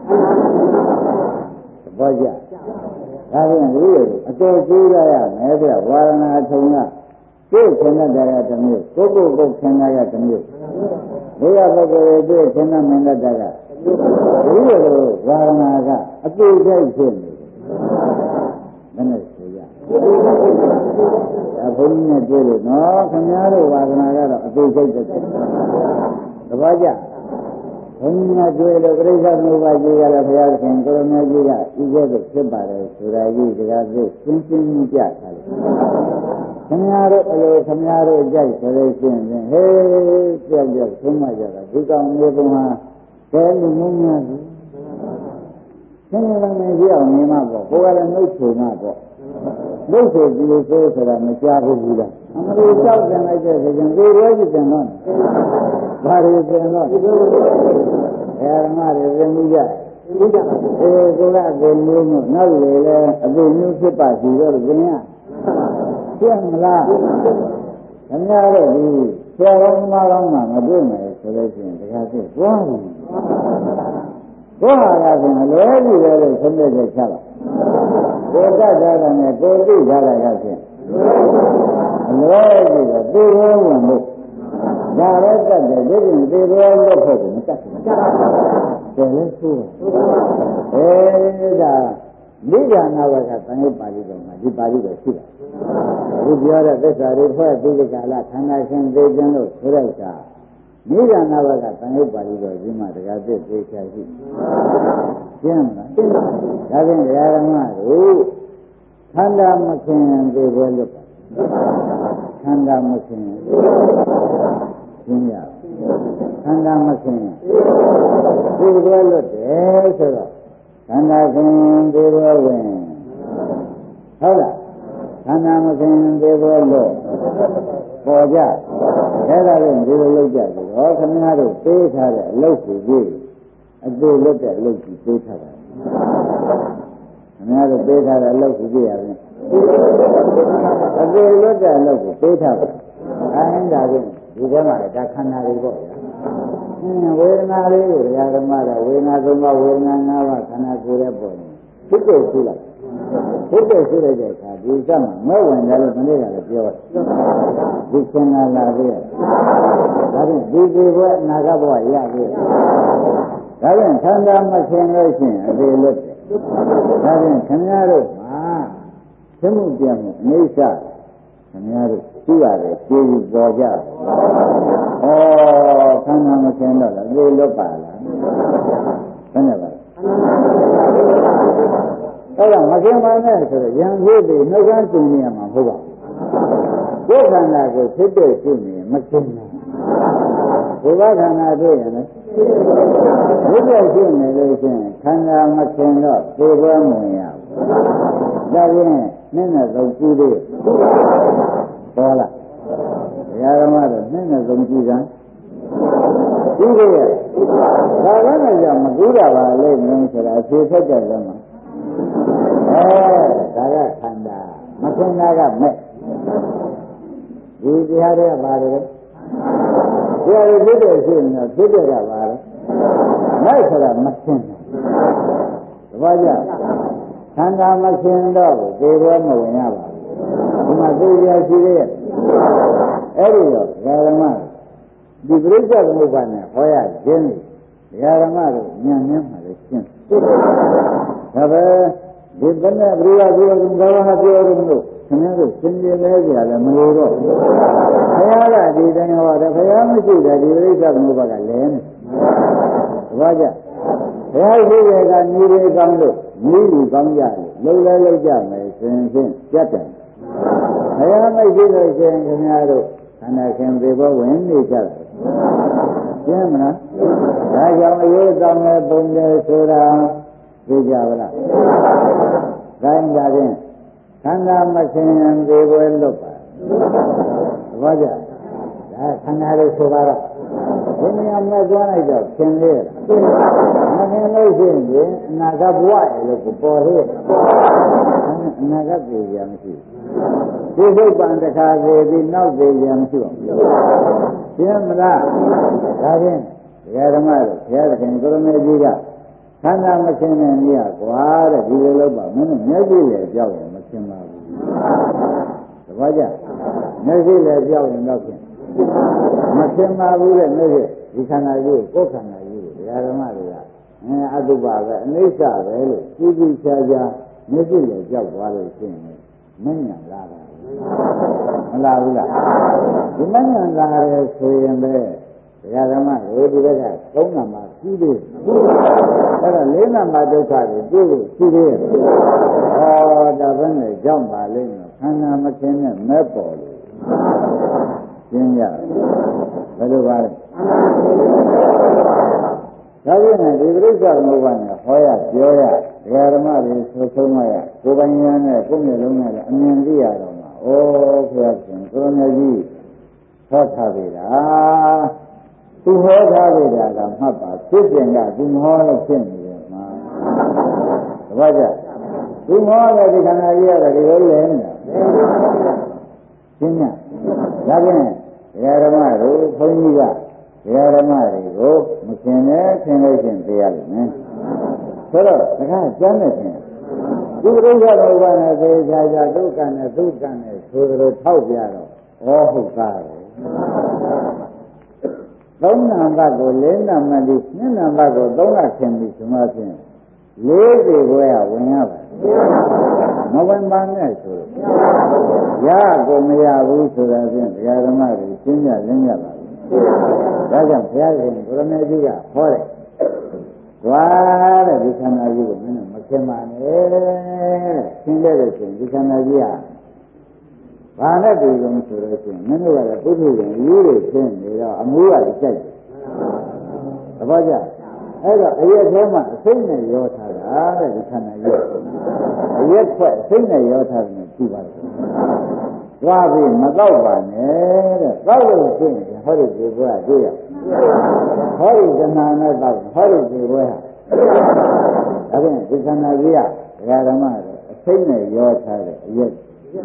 ဘောကြဒါဖြင့်ဒီအတော်ကြီးရရမယ်ပြဝါရဏအထုံကကိုယ်ခန္ဓာတရားတစ်မျိုးကိုယ်ကိုယ်ကိုယ်ခန္ဓာကတစ်မျိုးဘုရားပုဂ္ဂိုလ်ရဲ့ခန္ဓာမန္တတကဒီလိုဝါရဏကအပြည့်ကျိုက်ဖြစ်နေတယ်ဘယ်နဲ့ဆိုရဒါဘုန်းကြီးနဲ့ပြောလို့နော်ခင်ဗျားတို့ဝါရဏကတော့အပြည့်ကျိုက်တဲ့သဘောကျဘုန်းကြီးကပြောလို့ပြိဿသမုပ္ပါကြီးကလည်းဘုရားရှင်ကိုရမကြီးကဤကဲ့သို့ဖြစ်ပါတယ်ဆိုတာကြီးတကားသိရှင်းရှင်းကြီးပြထားတယ်ခင်ဗျားတို့အလိုခင်ဗျားတို့ကြိုက်ဆိုလို့ရှိရင်ဟေးကြောက်ကြောက်ဆုံးမကြတာဒီကောင်မျိုးကဘယ်လိုမျိုးများလဲဆင်းရဲနေကြအောင်နေမှာပေါ့ကိုယ်ကလည်းနှုတ်ဆိုမှာပေါ့နှုတ်ဆိုကြည့်လို့ဆိုတာမကြားဘူးလားအမလို့ကြောက်တယ်လိုက်တဲ့ဆိုရင်ကိုယ်ရဲကြည့်တယ်နော်ဘာလို့ပြန်တော့ဓမ္မတွေပြင်မှုကြအေးကိုကကိုမျိုးမျိုးနောက်လေလေအပင်မျိုးဖြစ်ပါစီတော့ပြင်ရပြတ်မလားခင်ဗျားတို့ဒီဆရာကောင်းမကောင်းမှမတွေ့မယ်ဆိုလို့ရှိရင်တခါသိသွားပြီသွားရတာဆိုလွယ်ပြီလေလို့ဆုံးဖြတ်ချက်ချပါကိုယ်တတ်ကြတာနဲ့ကိုယ်သိကြတာကဖြင့်အလွယ်ပြီတော့သိရောဝင်လို့မဒါပဲတတ်တယ်ဒီပြင်သေဘောလို့ဖို့ကိုမတတ်ဘူးတယ်လဲဆိုအဲဒါနိဗ္ဗာန်ဝကသံဃာပါဠိတော်မှာဒီပါဠိတော်ရှိတာဒီပြောတဲ့သစ္စာတွေဖွဲ့သိက္ခာလခန္ဓာရှင်သိခြင်းလို့ဆိုလိုက်တာနိဗ္ဗာန်ဝကသံဃာပါဠိတော်ဒီမှာတရားသစ်သိချာရှိရှင်းမလားဒါဖြင့်တရားဓမ္မတို့ခန္ဓာမခင်သေပွဲလို့ခန္ဓာမခင်ရှင်းရခန္ဓာမခင်သေပွဲလို့တယ်ဆိုတော့ခန္ဓာခင်သေပွဲဝင်ဟုတ်လားခန္ဓာမခင်သေပွဲလို့ပေါ်ကြအဲ့ဒါလည်းဒီလိုလုပ်ကြတယ်ဟောခင်ဗျားတို့သေးထားတဲ့အလုပ်ကိုကြည့်အသေးလွတ်တဲ့အလုပ်ကိုသေးထားတာခင်ဗျားတို့သေးထားတဲ့အလုပ်ကိုကြည့်ရရင်အသေးလွတ်တဲ့အလုပ်ကိုသေးထားပါအဲဒါဖြင့်ဒီထဲမှာဒါခန္ဓာတွေပေါ့ဗျာအင်းဝေဒနာလေးကိုဓမ္မတော့ဝေဒနာသုံးပါးဝေဒနာ၅ပါးခန္ဓာကိုယ်ရဲ့ပုံဖြစ်တဲ့ရှိလိုက်ဖြစ်တဲ့ရှိလိုက်တဲ့အခါဒီကမှာမဲ့ဝင်တယ်လို့မနေ့ကလည်းပြောတယ်ဒီသင်္ဃာလာပြီဒါဖြင့်ဒီဒီဘဝအနာဂတ်ဘဝရပြီဒါဖြင့်ခန္ဓာမခင်လို့ရှိရင်အသေးလွတ်တယ်ဒါဖြင့်ခင်ဗျားတို့မှာသမှုပြမှုအိဋ္ဌခင်ဗျားတို့ရှိရတယ်ကျေးဇူးပေါ်ကြဩခန္ဓာမခင်တော့လည်းအသေးလွတ်ပါလားဘယ်နဲ့ပါအဲ့ဒါမခင်ပါနဲ့ဆိုတော့ယံဖြစ်ပြီးနှုတ်ခမ်းကျင်နေရမှာမဟုတ်ပါဘူးကိုယ်ခန္ဓာကိုဖြစ်တဲ့ရှိနေမခင်ဘူးဘုရားခန္ဓာတွေ့ရင်လည်းဘုရားရှိနေလို့ချင်းခန္ဓာမခင်တော့သိပွဲမဝင်ရဘူးဒါဖြင့်နည်းနဲ့သုံးကြည့်သေးပေါ်လားဘုရားဓမ္မတော့နည်းနဲ့သုံးကြည့်ကံကြည့်သေးရဲ့ဒါလည်းကြောင့်မကူးတာပါလိမ့်မယ်ဆိုတာဖြေထက်တယ်လည်းမှာအဲဒါကခန္ဓာမခင်တာကမဲ့ဒီတရားတွေကပါတယ်တရားတွေဖြစ်တဲ့ရှိရင်တော့ဖြစ်တဲ့ကပါတယ်မဲ့ဆိုတာမခင်တပည့်ကြခန္ဓာမခင်တော့ဒီဘောမဝင်ရပါဘူးဒီမှာသိရရှိသေးရဲ့အဲ့ဒီတော့ဓမ္မဒီပြိဿသမုပ္ပါဒ်နဲ့ဟောရခြင်းဓမ္မတို့ဉာဏ်ဉာဏ်မှလည်းရှင်းဒါပဲဒီတနေ့ပြိယပြောရင်ဘာမှပြောရမလို့ခင်ဗျားတို့သင်ပြလဲကြတယ်မလို့တော့ဘုရားကဒီတိုင်းဟောတယ်ဘုရားမရှိတယ်ဒီပြိဿသမုပ္ပါဒ်ကလည်းနေဘာကြဘုရားရှိတဲ့ကညီတွေကောင်းလို့ညီလူကောင်းကြတယ်လုံလဲလောက်ကြမယ်ဆိုရင်ဖြင့်ကြက်တယ်ဘုရားမရှိလို့ရှိရင်ခင်ဗျားတို့ခန္ဓာရှင်သေဘောဝင်နေကြတယ်ရှင်းမလားဒါကြောင့်အရေးကောင်းတဲ့ပုံတွေဆိုတာသိကြပါလားဒါရင်ဒါဖြင့်ခန္ဓာမခင်သေပွဲလွတ်ပါဘာကြဒါခန္ဓာလေးဆိုပါတော့ဘယ်နေရာမှာသွားလိုက်တော့ခင်လေးမခင်လို့ရှိရင်အနာဂတ်ဘဝရဲ့လို့ပေါ်သေးအနာဂတ်ပြေရမရှိဘူးဒီစိတ်ပံတခါသေးပြီးနောက်သေးရမရှိဘူးရှင်းမလားဒါဖြင့်ဒကာဓမ္မတို့ဘုရားသခင်ကိုရမေကြီးကခန္ဓာမခင်နဲ့မြတ်ကွာတဲ့ဒီလိုလုပ်ပါမင်းမျက်စိလည်းကြောက်ရင်မခင်ပါဘူးတပည့်ကြမျက်စိလည်းကြောက်ရင်တော့ခင်မခင်ပါဘူးတဲ့မျက်စိဒီခန္ဓာကြီးကိုယ်ခန္ဓာကြီးကိုဒကာဓမ္မတွေကအဲအတုပါပဲအနိစ္စပဲလို့ကြည့်ကြည့်ချာချာမျက်စိလည်းကြောက်သွားလို့ရှိရင်မဉ္ဇဏ်လာတာမလာဘူးလားဒီမဉ္ဇဏ်လာရဲဆိုရင်ပဲဒကာဓမ္မတွေဒီဘက်ကသုံးနံပါတ်ရှိသေးအဲ့တော့လေးနံပါတ်ဒုက္ခတွေတွေ့လို့ရှိသေးရဲ့ဩဒါပဲနဲ့ကြောက်ပါလိမ့်မယ်ခန္ဓာမခင်နဲ့မဲ့ပေါ်လို့ရှင်းရဘယ်လိုပါလဲဒါဖြင့်ဒီပြိဿသမုပ္ပါဒ်နဲ့ဟောရပြောရဒကာဓမ္မတွေဆိုဆုံးရကိုယ်ပိုင်ဉာဏ်နဲ့ကိုယ်မျိုးလုံးနဲ့အမြင်သိရတော့မှာဩဘုရားရှင်ကိုရမေကြီးဟောထားပြီလားသူဟောထားပြီလားကမှတ်ပါဖြစ်စဉ်ကသူမဟောလို့ဖြစ်နေတယ်မှာတပည့်ကြသူမဟောတဲ့ဒီခန္ဓာကြီးရတယ်ဒီလိုလဲနေတာရှင်းညဒါဖြင့်ဒကာဓမ္မတို့ဘုန်းကြီးကဒကာဓမ္မတွေကိုမခင်နဲ့ခင်လို့ရှင်သိရလိမ့်မယ်ဆိုတော့တခါကျမ်းနဲ့ခင်ဒီပြိဿဘုရားနဲ့သေချာချာဒုက္ခနဲ့ဒုက္ခနဲ့ဆိုလိုထောက်ပြတော့ဩဟုတ်သားတယ်သုံးနံပါတ်ကိုလေးနံပါတ်ဒီနှစ်နံပါတ်ကိုသုံးလခင်ပြီဆိုမှဖြင့်လေးစီဘွဲကဝင်ရပါမဝင်ပါနဲ့ဆိုတော့ရကိုမရဘူးဆိုတာဖြင့်ဒကာဓမ္မတွေရှင်းပြလင်းရပါဘူးဒါကြောင့်ဘုရားရှင်ကိုရမေကြီးကဟောတယ်ွားတဲ့ဒီခန္ဓာကြီးကိုမင်းတို့မခင်ပါနဲ့တဲ့ရှင်းတဲ့လို့ရှိရင်ဒီခန္ဓာကြီးကဘာနဲ့တူကြမဆိုလို့ရှိရင်မင်းတို့ကလည်းပုထုဇဉ်ရိုးတွေရှင်းနေတော့အမှုကကြိုက်တယ်သဘောကျအဲ့တော့အရက်ထဲမှာအစိမ့်နဲ့ရောထားတာတဲ့ဒီခန္ဓာကြီးအရက်ခွက်အစိမ့်နဲ့ရောထားတယ်ကြည့်ပါလားသွားပြီးမတော့ပါနဲ့တဲ့တော့လို့ရှိရင်ဟောဒီဒီဘုရားတွေ့ရဟောဒီဇနာနဲ့တော့ဟောဒီဒီဘုရားအဲ့ဒါဒီခန္ဓာကြီးကဒကာဓမ္မတွေအစိမ့်နဲ့ရောထားတယ်အရက်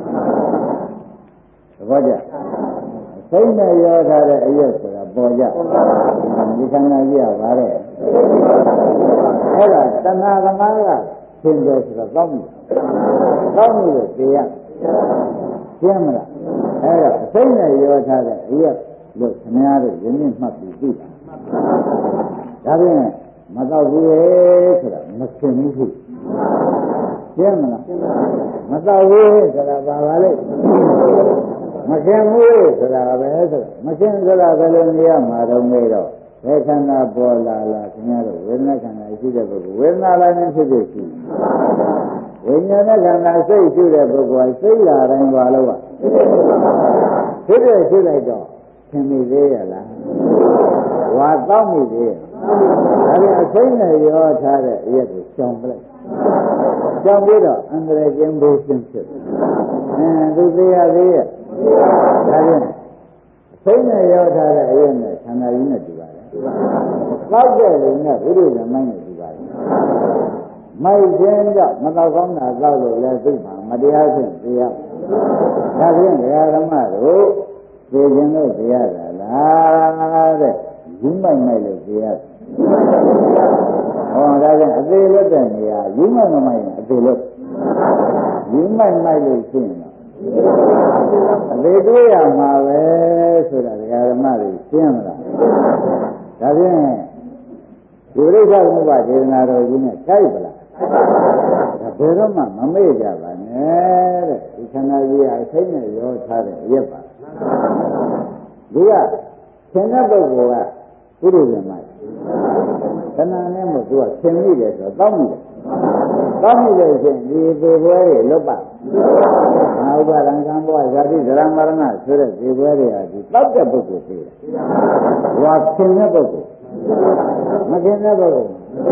သဘောကျစိတ်နဲ့ရောထားတဲ့အရက်ဆိုတာပေါ်ကြဒီခန္ဓာကြီးကဗါတဲ့အဲ့ဒါတဏှာသမားကသင်တယ်ဆိုတော့ကောင်းပြီကောင်းပြီလို့သိရရှင်းမလားအဲ့တော့စိတ်နဲ့ရောထားတဲ့အရက်လို့ခင်ဗျားတို့ယနေ့မှတ်ပြီးသိတာဒါဖြင့်မတော့ဘူးလေဆိုတာမခင်ဘူးဖြစ်ရှင်းမလားမတော့ဘူးဆိုတာဘာပါလဲမခင်ဘူးဆိုတာပဲဆိုမခင်ဆိုတာဘယ်လိုနေရမှာတော့မေးတော့ဘယ်ခန္ဓာပေါ်လာလားခင်ဗျားတို့ဝေဒနာခန္ဓာရှိတဲ့ပုဂ္ဂိုလ်ဝေဒနာလည်းနဲ့ဖြစ်ဖြစ်ရှိဝိညာဉ်နဲ့ခန္ဓာစိတ်ရှိတဲ့ပုဂ္ဂိုလ်ကစိတ်လာတိုင်းပါလို့ကဖြစ်ဖြစ်ရှိလိုက်တော့ခင်မိသေးရလားဝါတောက်မိသေးရဲ့ဒါပြန်အစိမ့်နဲ့ရောထားတဲ့အရက်ကိုရှောင်ပလိုက်ရှောင်ပြီးတော့အန္တရာယ်ကျင်းဖို့ရှင်းဖြစ်အဲသူသေးရသေးရဲ့ဒါပြန်အစိမ့်နဲ့ရောထားတဲ့အရက်နဲ့ခန္ဓာကြီးနဲ့တူပါလေတောက်တဲ့လူနဲ့ဘုရားဇမိုင်းနဲ့တူပါလေမိုက်ခြင်းကြောင့်မတော့ကောင်းတာတောက်လို့လည်းသိမှာမတရားဖြင့်သိရဒါဖြင့်ဒကာဓမ္မတို့သိခြင်းလို့သိရတာလားတဲ့ယူမိုက်မိုက်လို့သိရဟောဒါကြောင့်အသေးလွတ်တဲ့နေရာယူမိုက်မမိုက်ရင်အသေးလွတ်ယူမိုက်မိုက်လို့ရှိရင်အသေးတွေးရမှာပဲဆိုတာဒကာဓမ္မတွေရှင်းမလားဒါဖြင့်ဒီပရိစ္ဆေသမုပ္ပါဒေသနာတော်ကြီးနဲ့တိုက်ပလားဒါဘယ်တော့မှမမေ့ကြပါနဲ့တဲ့ဒီခန္ဓာကြီးအစိမ့်နဲ့ရောထားတဲ့အရက်ပါဒီကသင်္ကပုဂ္ဂိုလ်ကပုရိသေမိုက်ခဏနဲ့မို့သူကသင်မိတယ်ဆိုတော့တောင်းမိတယ်တောင်းမိလို့ရှိရင်ဒီပေပွဲတွေလွတ်ပါငါဥပါဒံကံဘောဇာတိဇရမရဏဆိုတဲ့ပေပွဲတွေဟာဒီတောက်တဲ့ပုဂ္ဂိုလ်သိတယ်ဟောသင်တဲ့ပုဂ္ဂိုလ်မသင်တဲ့ပုဂ္ဂိုလ်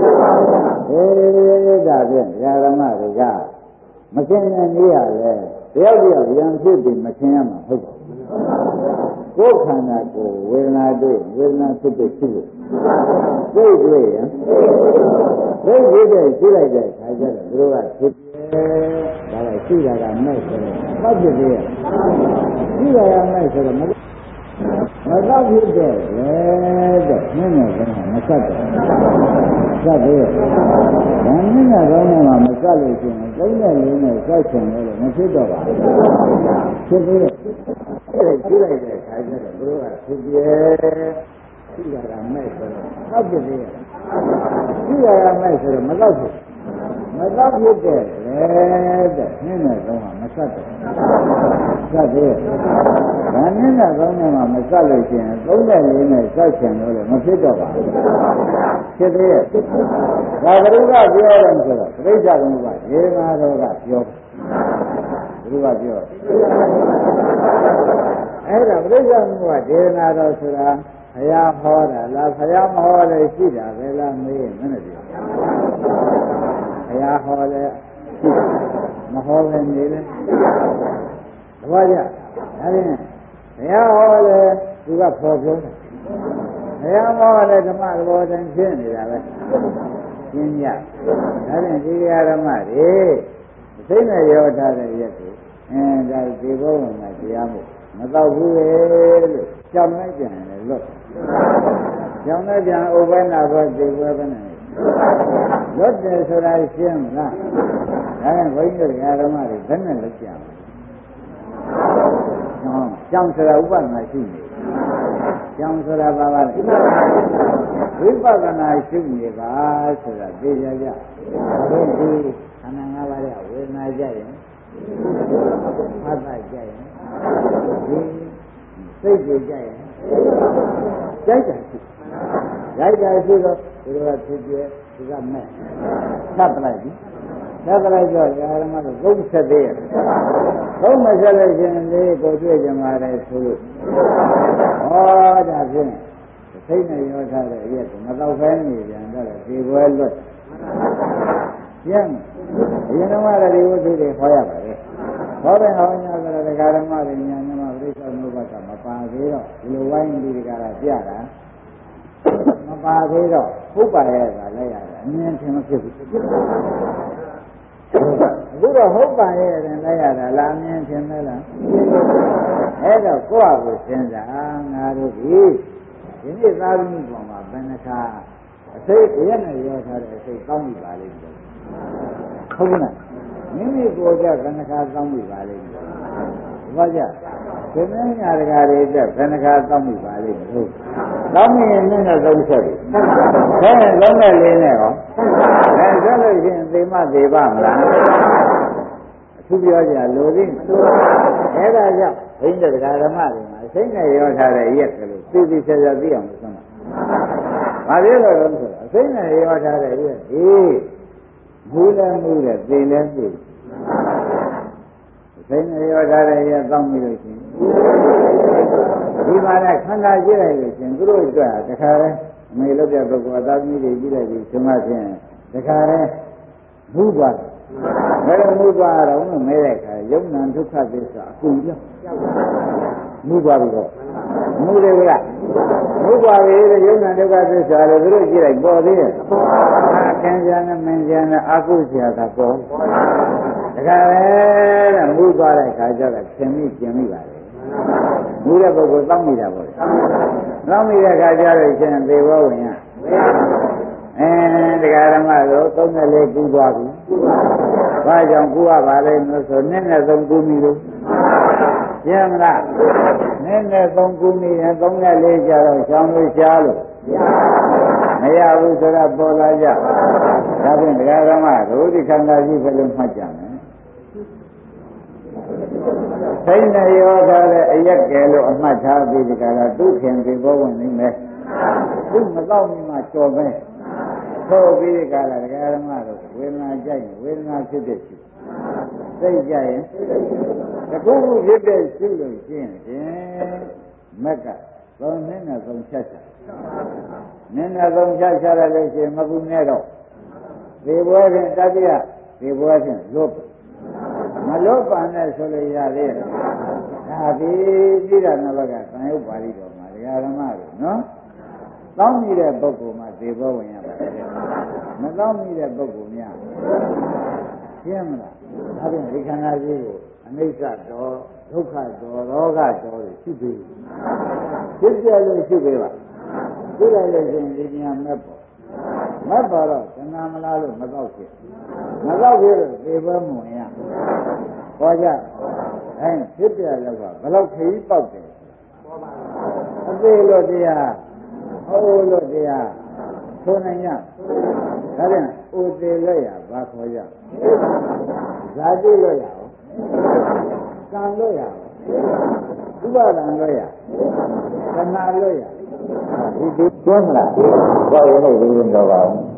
အေးဒါဖြင့်ဓမ္မတွေကမသင်တဲ့နည်းရလဲတယောက်တယောက်ရံဖြစ်ပြီးမသင်ရမှာဟုတ်ပါကိုယ်ခန္ဓာကိုဝေဒနာတွေ့ဝေဒနာဖြစ်တဲ့ရှိလို့သိတွေ့ရင်သိတွေ့တဲ့ရှိလိုက်တဲ့ခါကျတော့သူတို့ကဖြစ်တယ်ဒါကရှိတာကမဲ့ဆိုတော့မှတ်ဖြစ်သေးရဲ့ရှိတာကမဲ့ဆိုတော့မမတော့ဖြစ်တဲ့လေတဲ့နည်းနည်းကမဆက်တယ်ဆက်သေးရဲ့ဒါနည်းနည်းတော့မှမဆက်လို့ရှိရင်သုံးနဲ့လေးနဲ့ဆက်ချင်လို့မဖြစ်တော့ပါဘူးဖြစ်သေးရဲ့အဲ့ဒါကြည့်လိုက်တဲ့အခါကျတော့ဘုရားဖြစ်ပြဲရှိတာကမဲ့ဆိုတော့တောက်ပြသေးရဲ့ရှိတာကမဲ့ဆိုတော့မတောက်ဘူးမတောက်ဖြစ်တဲ့လေတဲ့နည်းနဲ့တော့မဆက်တော့ဆက်သေးရဲ့ဒါနည်းနဲ့တော့မှမဆက်လို့ရှိရင်သုံးနဲ့လေးနဲ့ဆက်ချင်လို့လည်းမဖြစ်တော့ပါဘူးဖြစ်သေးရဲ့ဒါကလေးကပြောတယ်ဆိုတော့ပြိဿကမှုကဒေနာတော်ကပြောဘုရားပြောအဲ့ဒါပြိဿမှုကဒေနာတော်ဆိုတာဘုရားဟောတာလားဘုရားမဟောလည်းရှိတာပဲလားမေးရင်မနဲ့ပြောဘုရားဟောလည်းမဟောပဲနေလေတပည့်ကြဒါဖြင့်ဘုရားဟောလည်းသူကဖော်ပြောတယ်ဘုရားမဟောလည်းဓမ္မသဘောတန်ဖြစ်နေတာပဲရှင်းကြဒါဖြင့်ဒီဓမ္မတွေစိတ်နဲ့ရောထားတဲ့ရက်ကိုအဲဒါဒီဘုံမှာတရားမို့မတော့ဘူးလေလို့ကြောင်လိုက်ပြန်တယ်လို့ကြောင်လိုက်ပြန်ဥပ္ပနာဘောဒီဘဝနဲ့လွတ်တယ်ဆိုတာရှင်းမလားဒါနဲ့ဘုန်းကြီးတို့ဓမ္မတွေဘယ်နဲ့လွတ်ကြမလဲကြောင်ဆိုတာဥပ္ပနာရှိနေကြောင်ဆိုတာပါပါလေဝိပဿနာရှုနေပါဆိုတာသိကြကြဒီဒီခန္ဓာ၅ပါးရဲ့ဝေဒနာကြရင်ဖတ်တာကြရင်ဒီစိတ်တွေကြရင်ကြိုက်တာရှိကြိုက်တာရှိတော့ဒီလိုကဖြစ်ပြဒီကမဲ့သတ်ပလိုက်ပြီသတ်ပလိုက်တော့ဓမ္မတို့သုံးဆက်သေးရဲ့သုံးမဆက်လို့ရှင်လေးကိုတွေ့ကြမှာတယ်ဆိုလို့ဟောဒါဖြင့်စိတ်နဲ့ရောထားတဲ့အရက်ကိုမတော့ဖဲနေပြန်တော့ဒီဘွယ်လွတ်ပြန်အရင်တော့ကဒီဝိသုတွေဟောရပါလေဟောတဲ့ဟောညာဆိုတော့ဒကာဓမ္မတွေညာညမပြိဿနုဘကမပါသေးတော့ဒီလိုဝိုင်းပြီးဒီကရာပြတာမပါသေးတော့ပုပ္ပါရဲ့ကလည်းရတယ်အမြင်ထင်မဖြစ်ဘူးအခုတော့ဟုတ်ပါရဲ့ရင်လည်းရတာလားအမြင်ထင်မဲလားအဲ့တော့ကိုယ့်အကိုစဉ်းစားငါတို့ဒီဒီနေ့သာသမီပေါ်မှာဘယ်နှခါအစိတ်ရက်နဲ့ရောထားတဲ့အစိတ်ကောင်းပြီပါလိမ့်မယ်ဟုတ်ကဲ့မိမိကိုယ်ကဘယ်နှခါကောင်းပြီပါလိမ့်မယ်ဘာကြဒီမင်းညာတကာတွေတက်ဘယ်နှခါကောင်းပြီပါလိမ့်မယ်ဟုတ်ကောင်းရင်နဲ့တော့သုံးချက်ပြီဒါနဲ့လုံးနဲ့လေးနဲ့ဟောအဲဆိုလို့ရှိရင်သေမသေးပါမလားအထူးပြောကြလိုသေးအဲဒါကြောင့်ဘိန်းတဲ့ဓမ္မတွေမှာစိတ်နဲ့ရောထားတဲ့ရက်ကလေးသိသိချာချာသိအောင်လို့ဆုံးတာ။ဘာဖြစ်လို့လဲဆိုတော့စိတ်နဲ့ရောထားတဲ့ရက်ဒီမူလည်းမူလည်းသိလည်းသိစိတ်နဲ့ရောထားတဲ့ရက်တောင်းပြီးလို့ရှိရင်ဒီမှာလည်းခန္ဓာရှိလိုက်လို့ရှိရင်သူတို့အတွက်တခါတည်းအမေလုပ်တဲ့ပုဂ္ဂိုလ်အသားသမီးတွေကြည့်လိုက်ပြီးဆုံးမခြင်းတခါတည်းမူသွားတယ်ဘယ်လိုမူသွားတော့မဲတဲ့အခါယုံနာဒုက္ခသစ္စာအကုန်ပြောင်းမူသွားပြီတော့မူတယ်ကမူသွားပြီတဲ့ယုံနာဒုက္ခသစ္စာလို့သူတို့ကြည့်လိုက်ပေါ်သေးတယ်အာကံကြနဲ့မင်းကြနဲ့အာကုဆရာကပေါ်တခါပဲတဲ့မူသွားတဲ့အခါကျတော့ခင်မိကျင်မိပါလေမူတဲ့ပုဂ္ဂိုလ်တောင်းမိတာပေါ့လေတောင်းမိတဲ့အခါကျတော့ရှင်သေဘောဝင်ရအဲတရားဓမ္မတို့သုံးနဲ့လေးကူးသွားပြီ။ဘာကြောင့်ကူးရပါလဲလို့ဆိုနည်းနဲ့သုံးကူးမိလို့ရှင်းမလားနည်းနဲ့သုံးကူးမိရင်သုံးနဲ့လေးကြတော့ရှောင်းလို့ရှားလို့မရဘူးဆိုတော့ပေါ်လာကြ။ဒါဖြင့်တရားဓမ္မတို့ဒီခန္ဓာကြီးပဲလို့မှတ်ကြမယ်။စိတ်နဲ့ရောထားတဲ့အရက်ကဲလို့အမှတ်ထားပြီးဒီကရာဒုက္ခင်ဒီဘောဝင်နေမယ်။သူမတော့မိမှကြော်မယ်ဆိုပြီးဒီကလာဒကာဓမ္မတို့ဝေဒနာကြိုက်ဝေဒနာဖြစ်တဲ့ရှိစိတ်ကြရင်တခုခုဖြစ်တဲ့ရှိလို့ရှင်းရင်မက်ကသုံးနည်းနဲ့သုံးချက်ချနည်းနဲ့သုံးချက်ချရလို့ရှိရင်မကူနဲ့တော့ဒီဘွဲဖြင့်တတိယဒီဘွဲဖြင့်လွတ်မလွတ်ပါနဲ့ဆိုလို့ရသေးတယ်ဒါဒီပြိဋ္ဌာနဘကသံယုတ်ပါဠိတော်မှာဒကာဓမ္မတို့နော်တောင်းမိတဲ့ပုဂ္ဂိုလ်မှသေဘောဝင်ရပါတယ်မတောင်းမိတဲ့ပုဂ္ဂိုလ်များရှင်းမလားဒါဖြင့်ဒီခန္ဓာကြီးကိုအနိစ္စတော်ဒုက္ခတော်ရောဂတော်တွေရှိပြီဖြစ်ပြလို့ရှိပြီပါသိလိုက်လို့ရှင်ဒီညာမက်ပေါ်မက်ပေါ်တော့သနာမလားလို့မတော့ဖြစ်မတော့ဖြစ်လို့သေဘောမဝင်ရဟောကြအဲဖြစ်ပြလောက်ကဘလောက်ခရီးပေါက်တယ်အသေးလို့တရားဟုတ်လို့တရားဆိုနိုင်ရဒါဖြင့်ဥသေးလို့ရဘာခေါ်ရဇာတိလို့ရအောင်ကံလို့ရအောင်ဥပါဒံလို့ရသနာလို့ရဒီဒီပြောမလားပြောရင်လည်းဒီလိုတော့ပါဘူး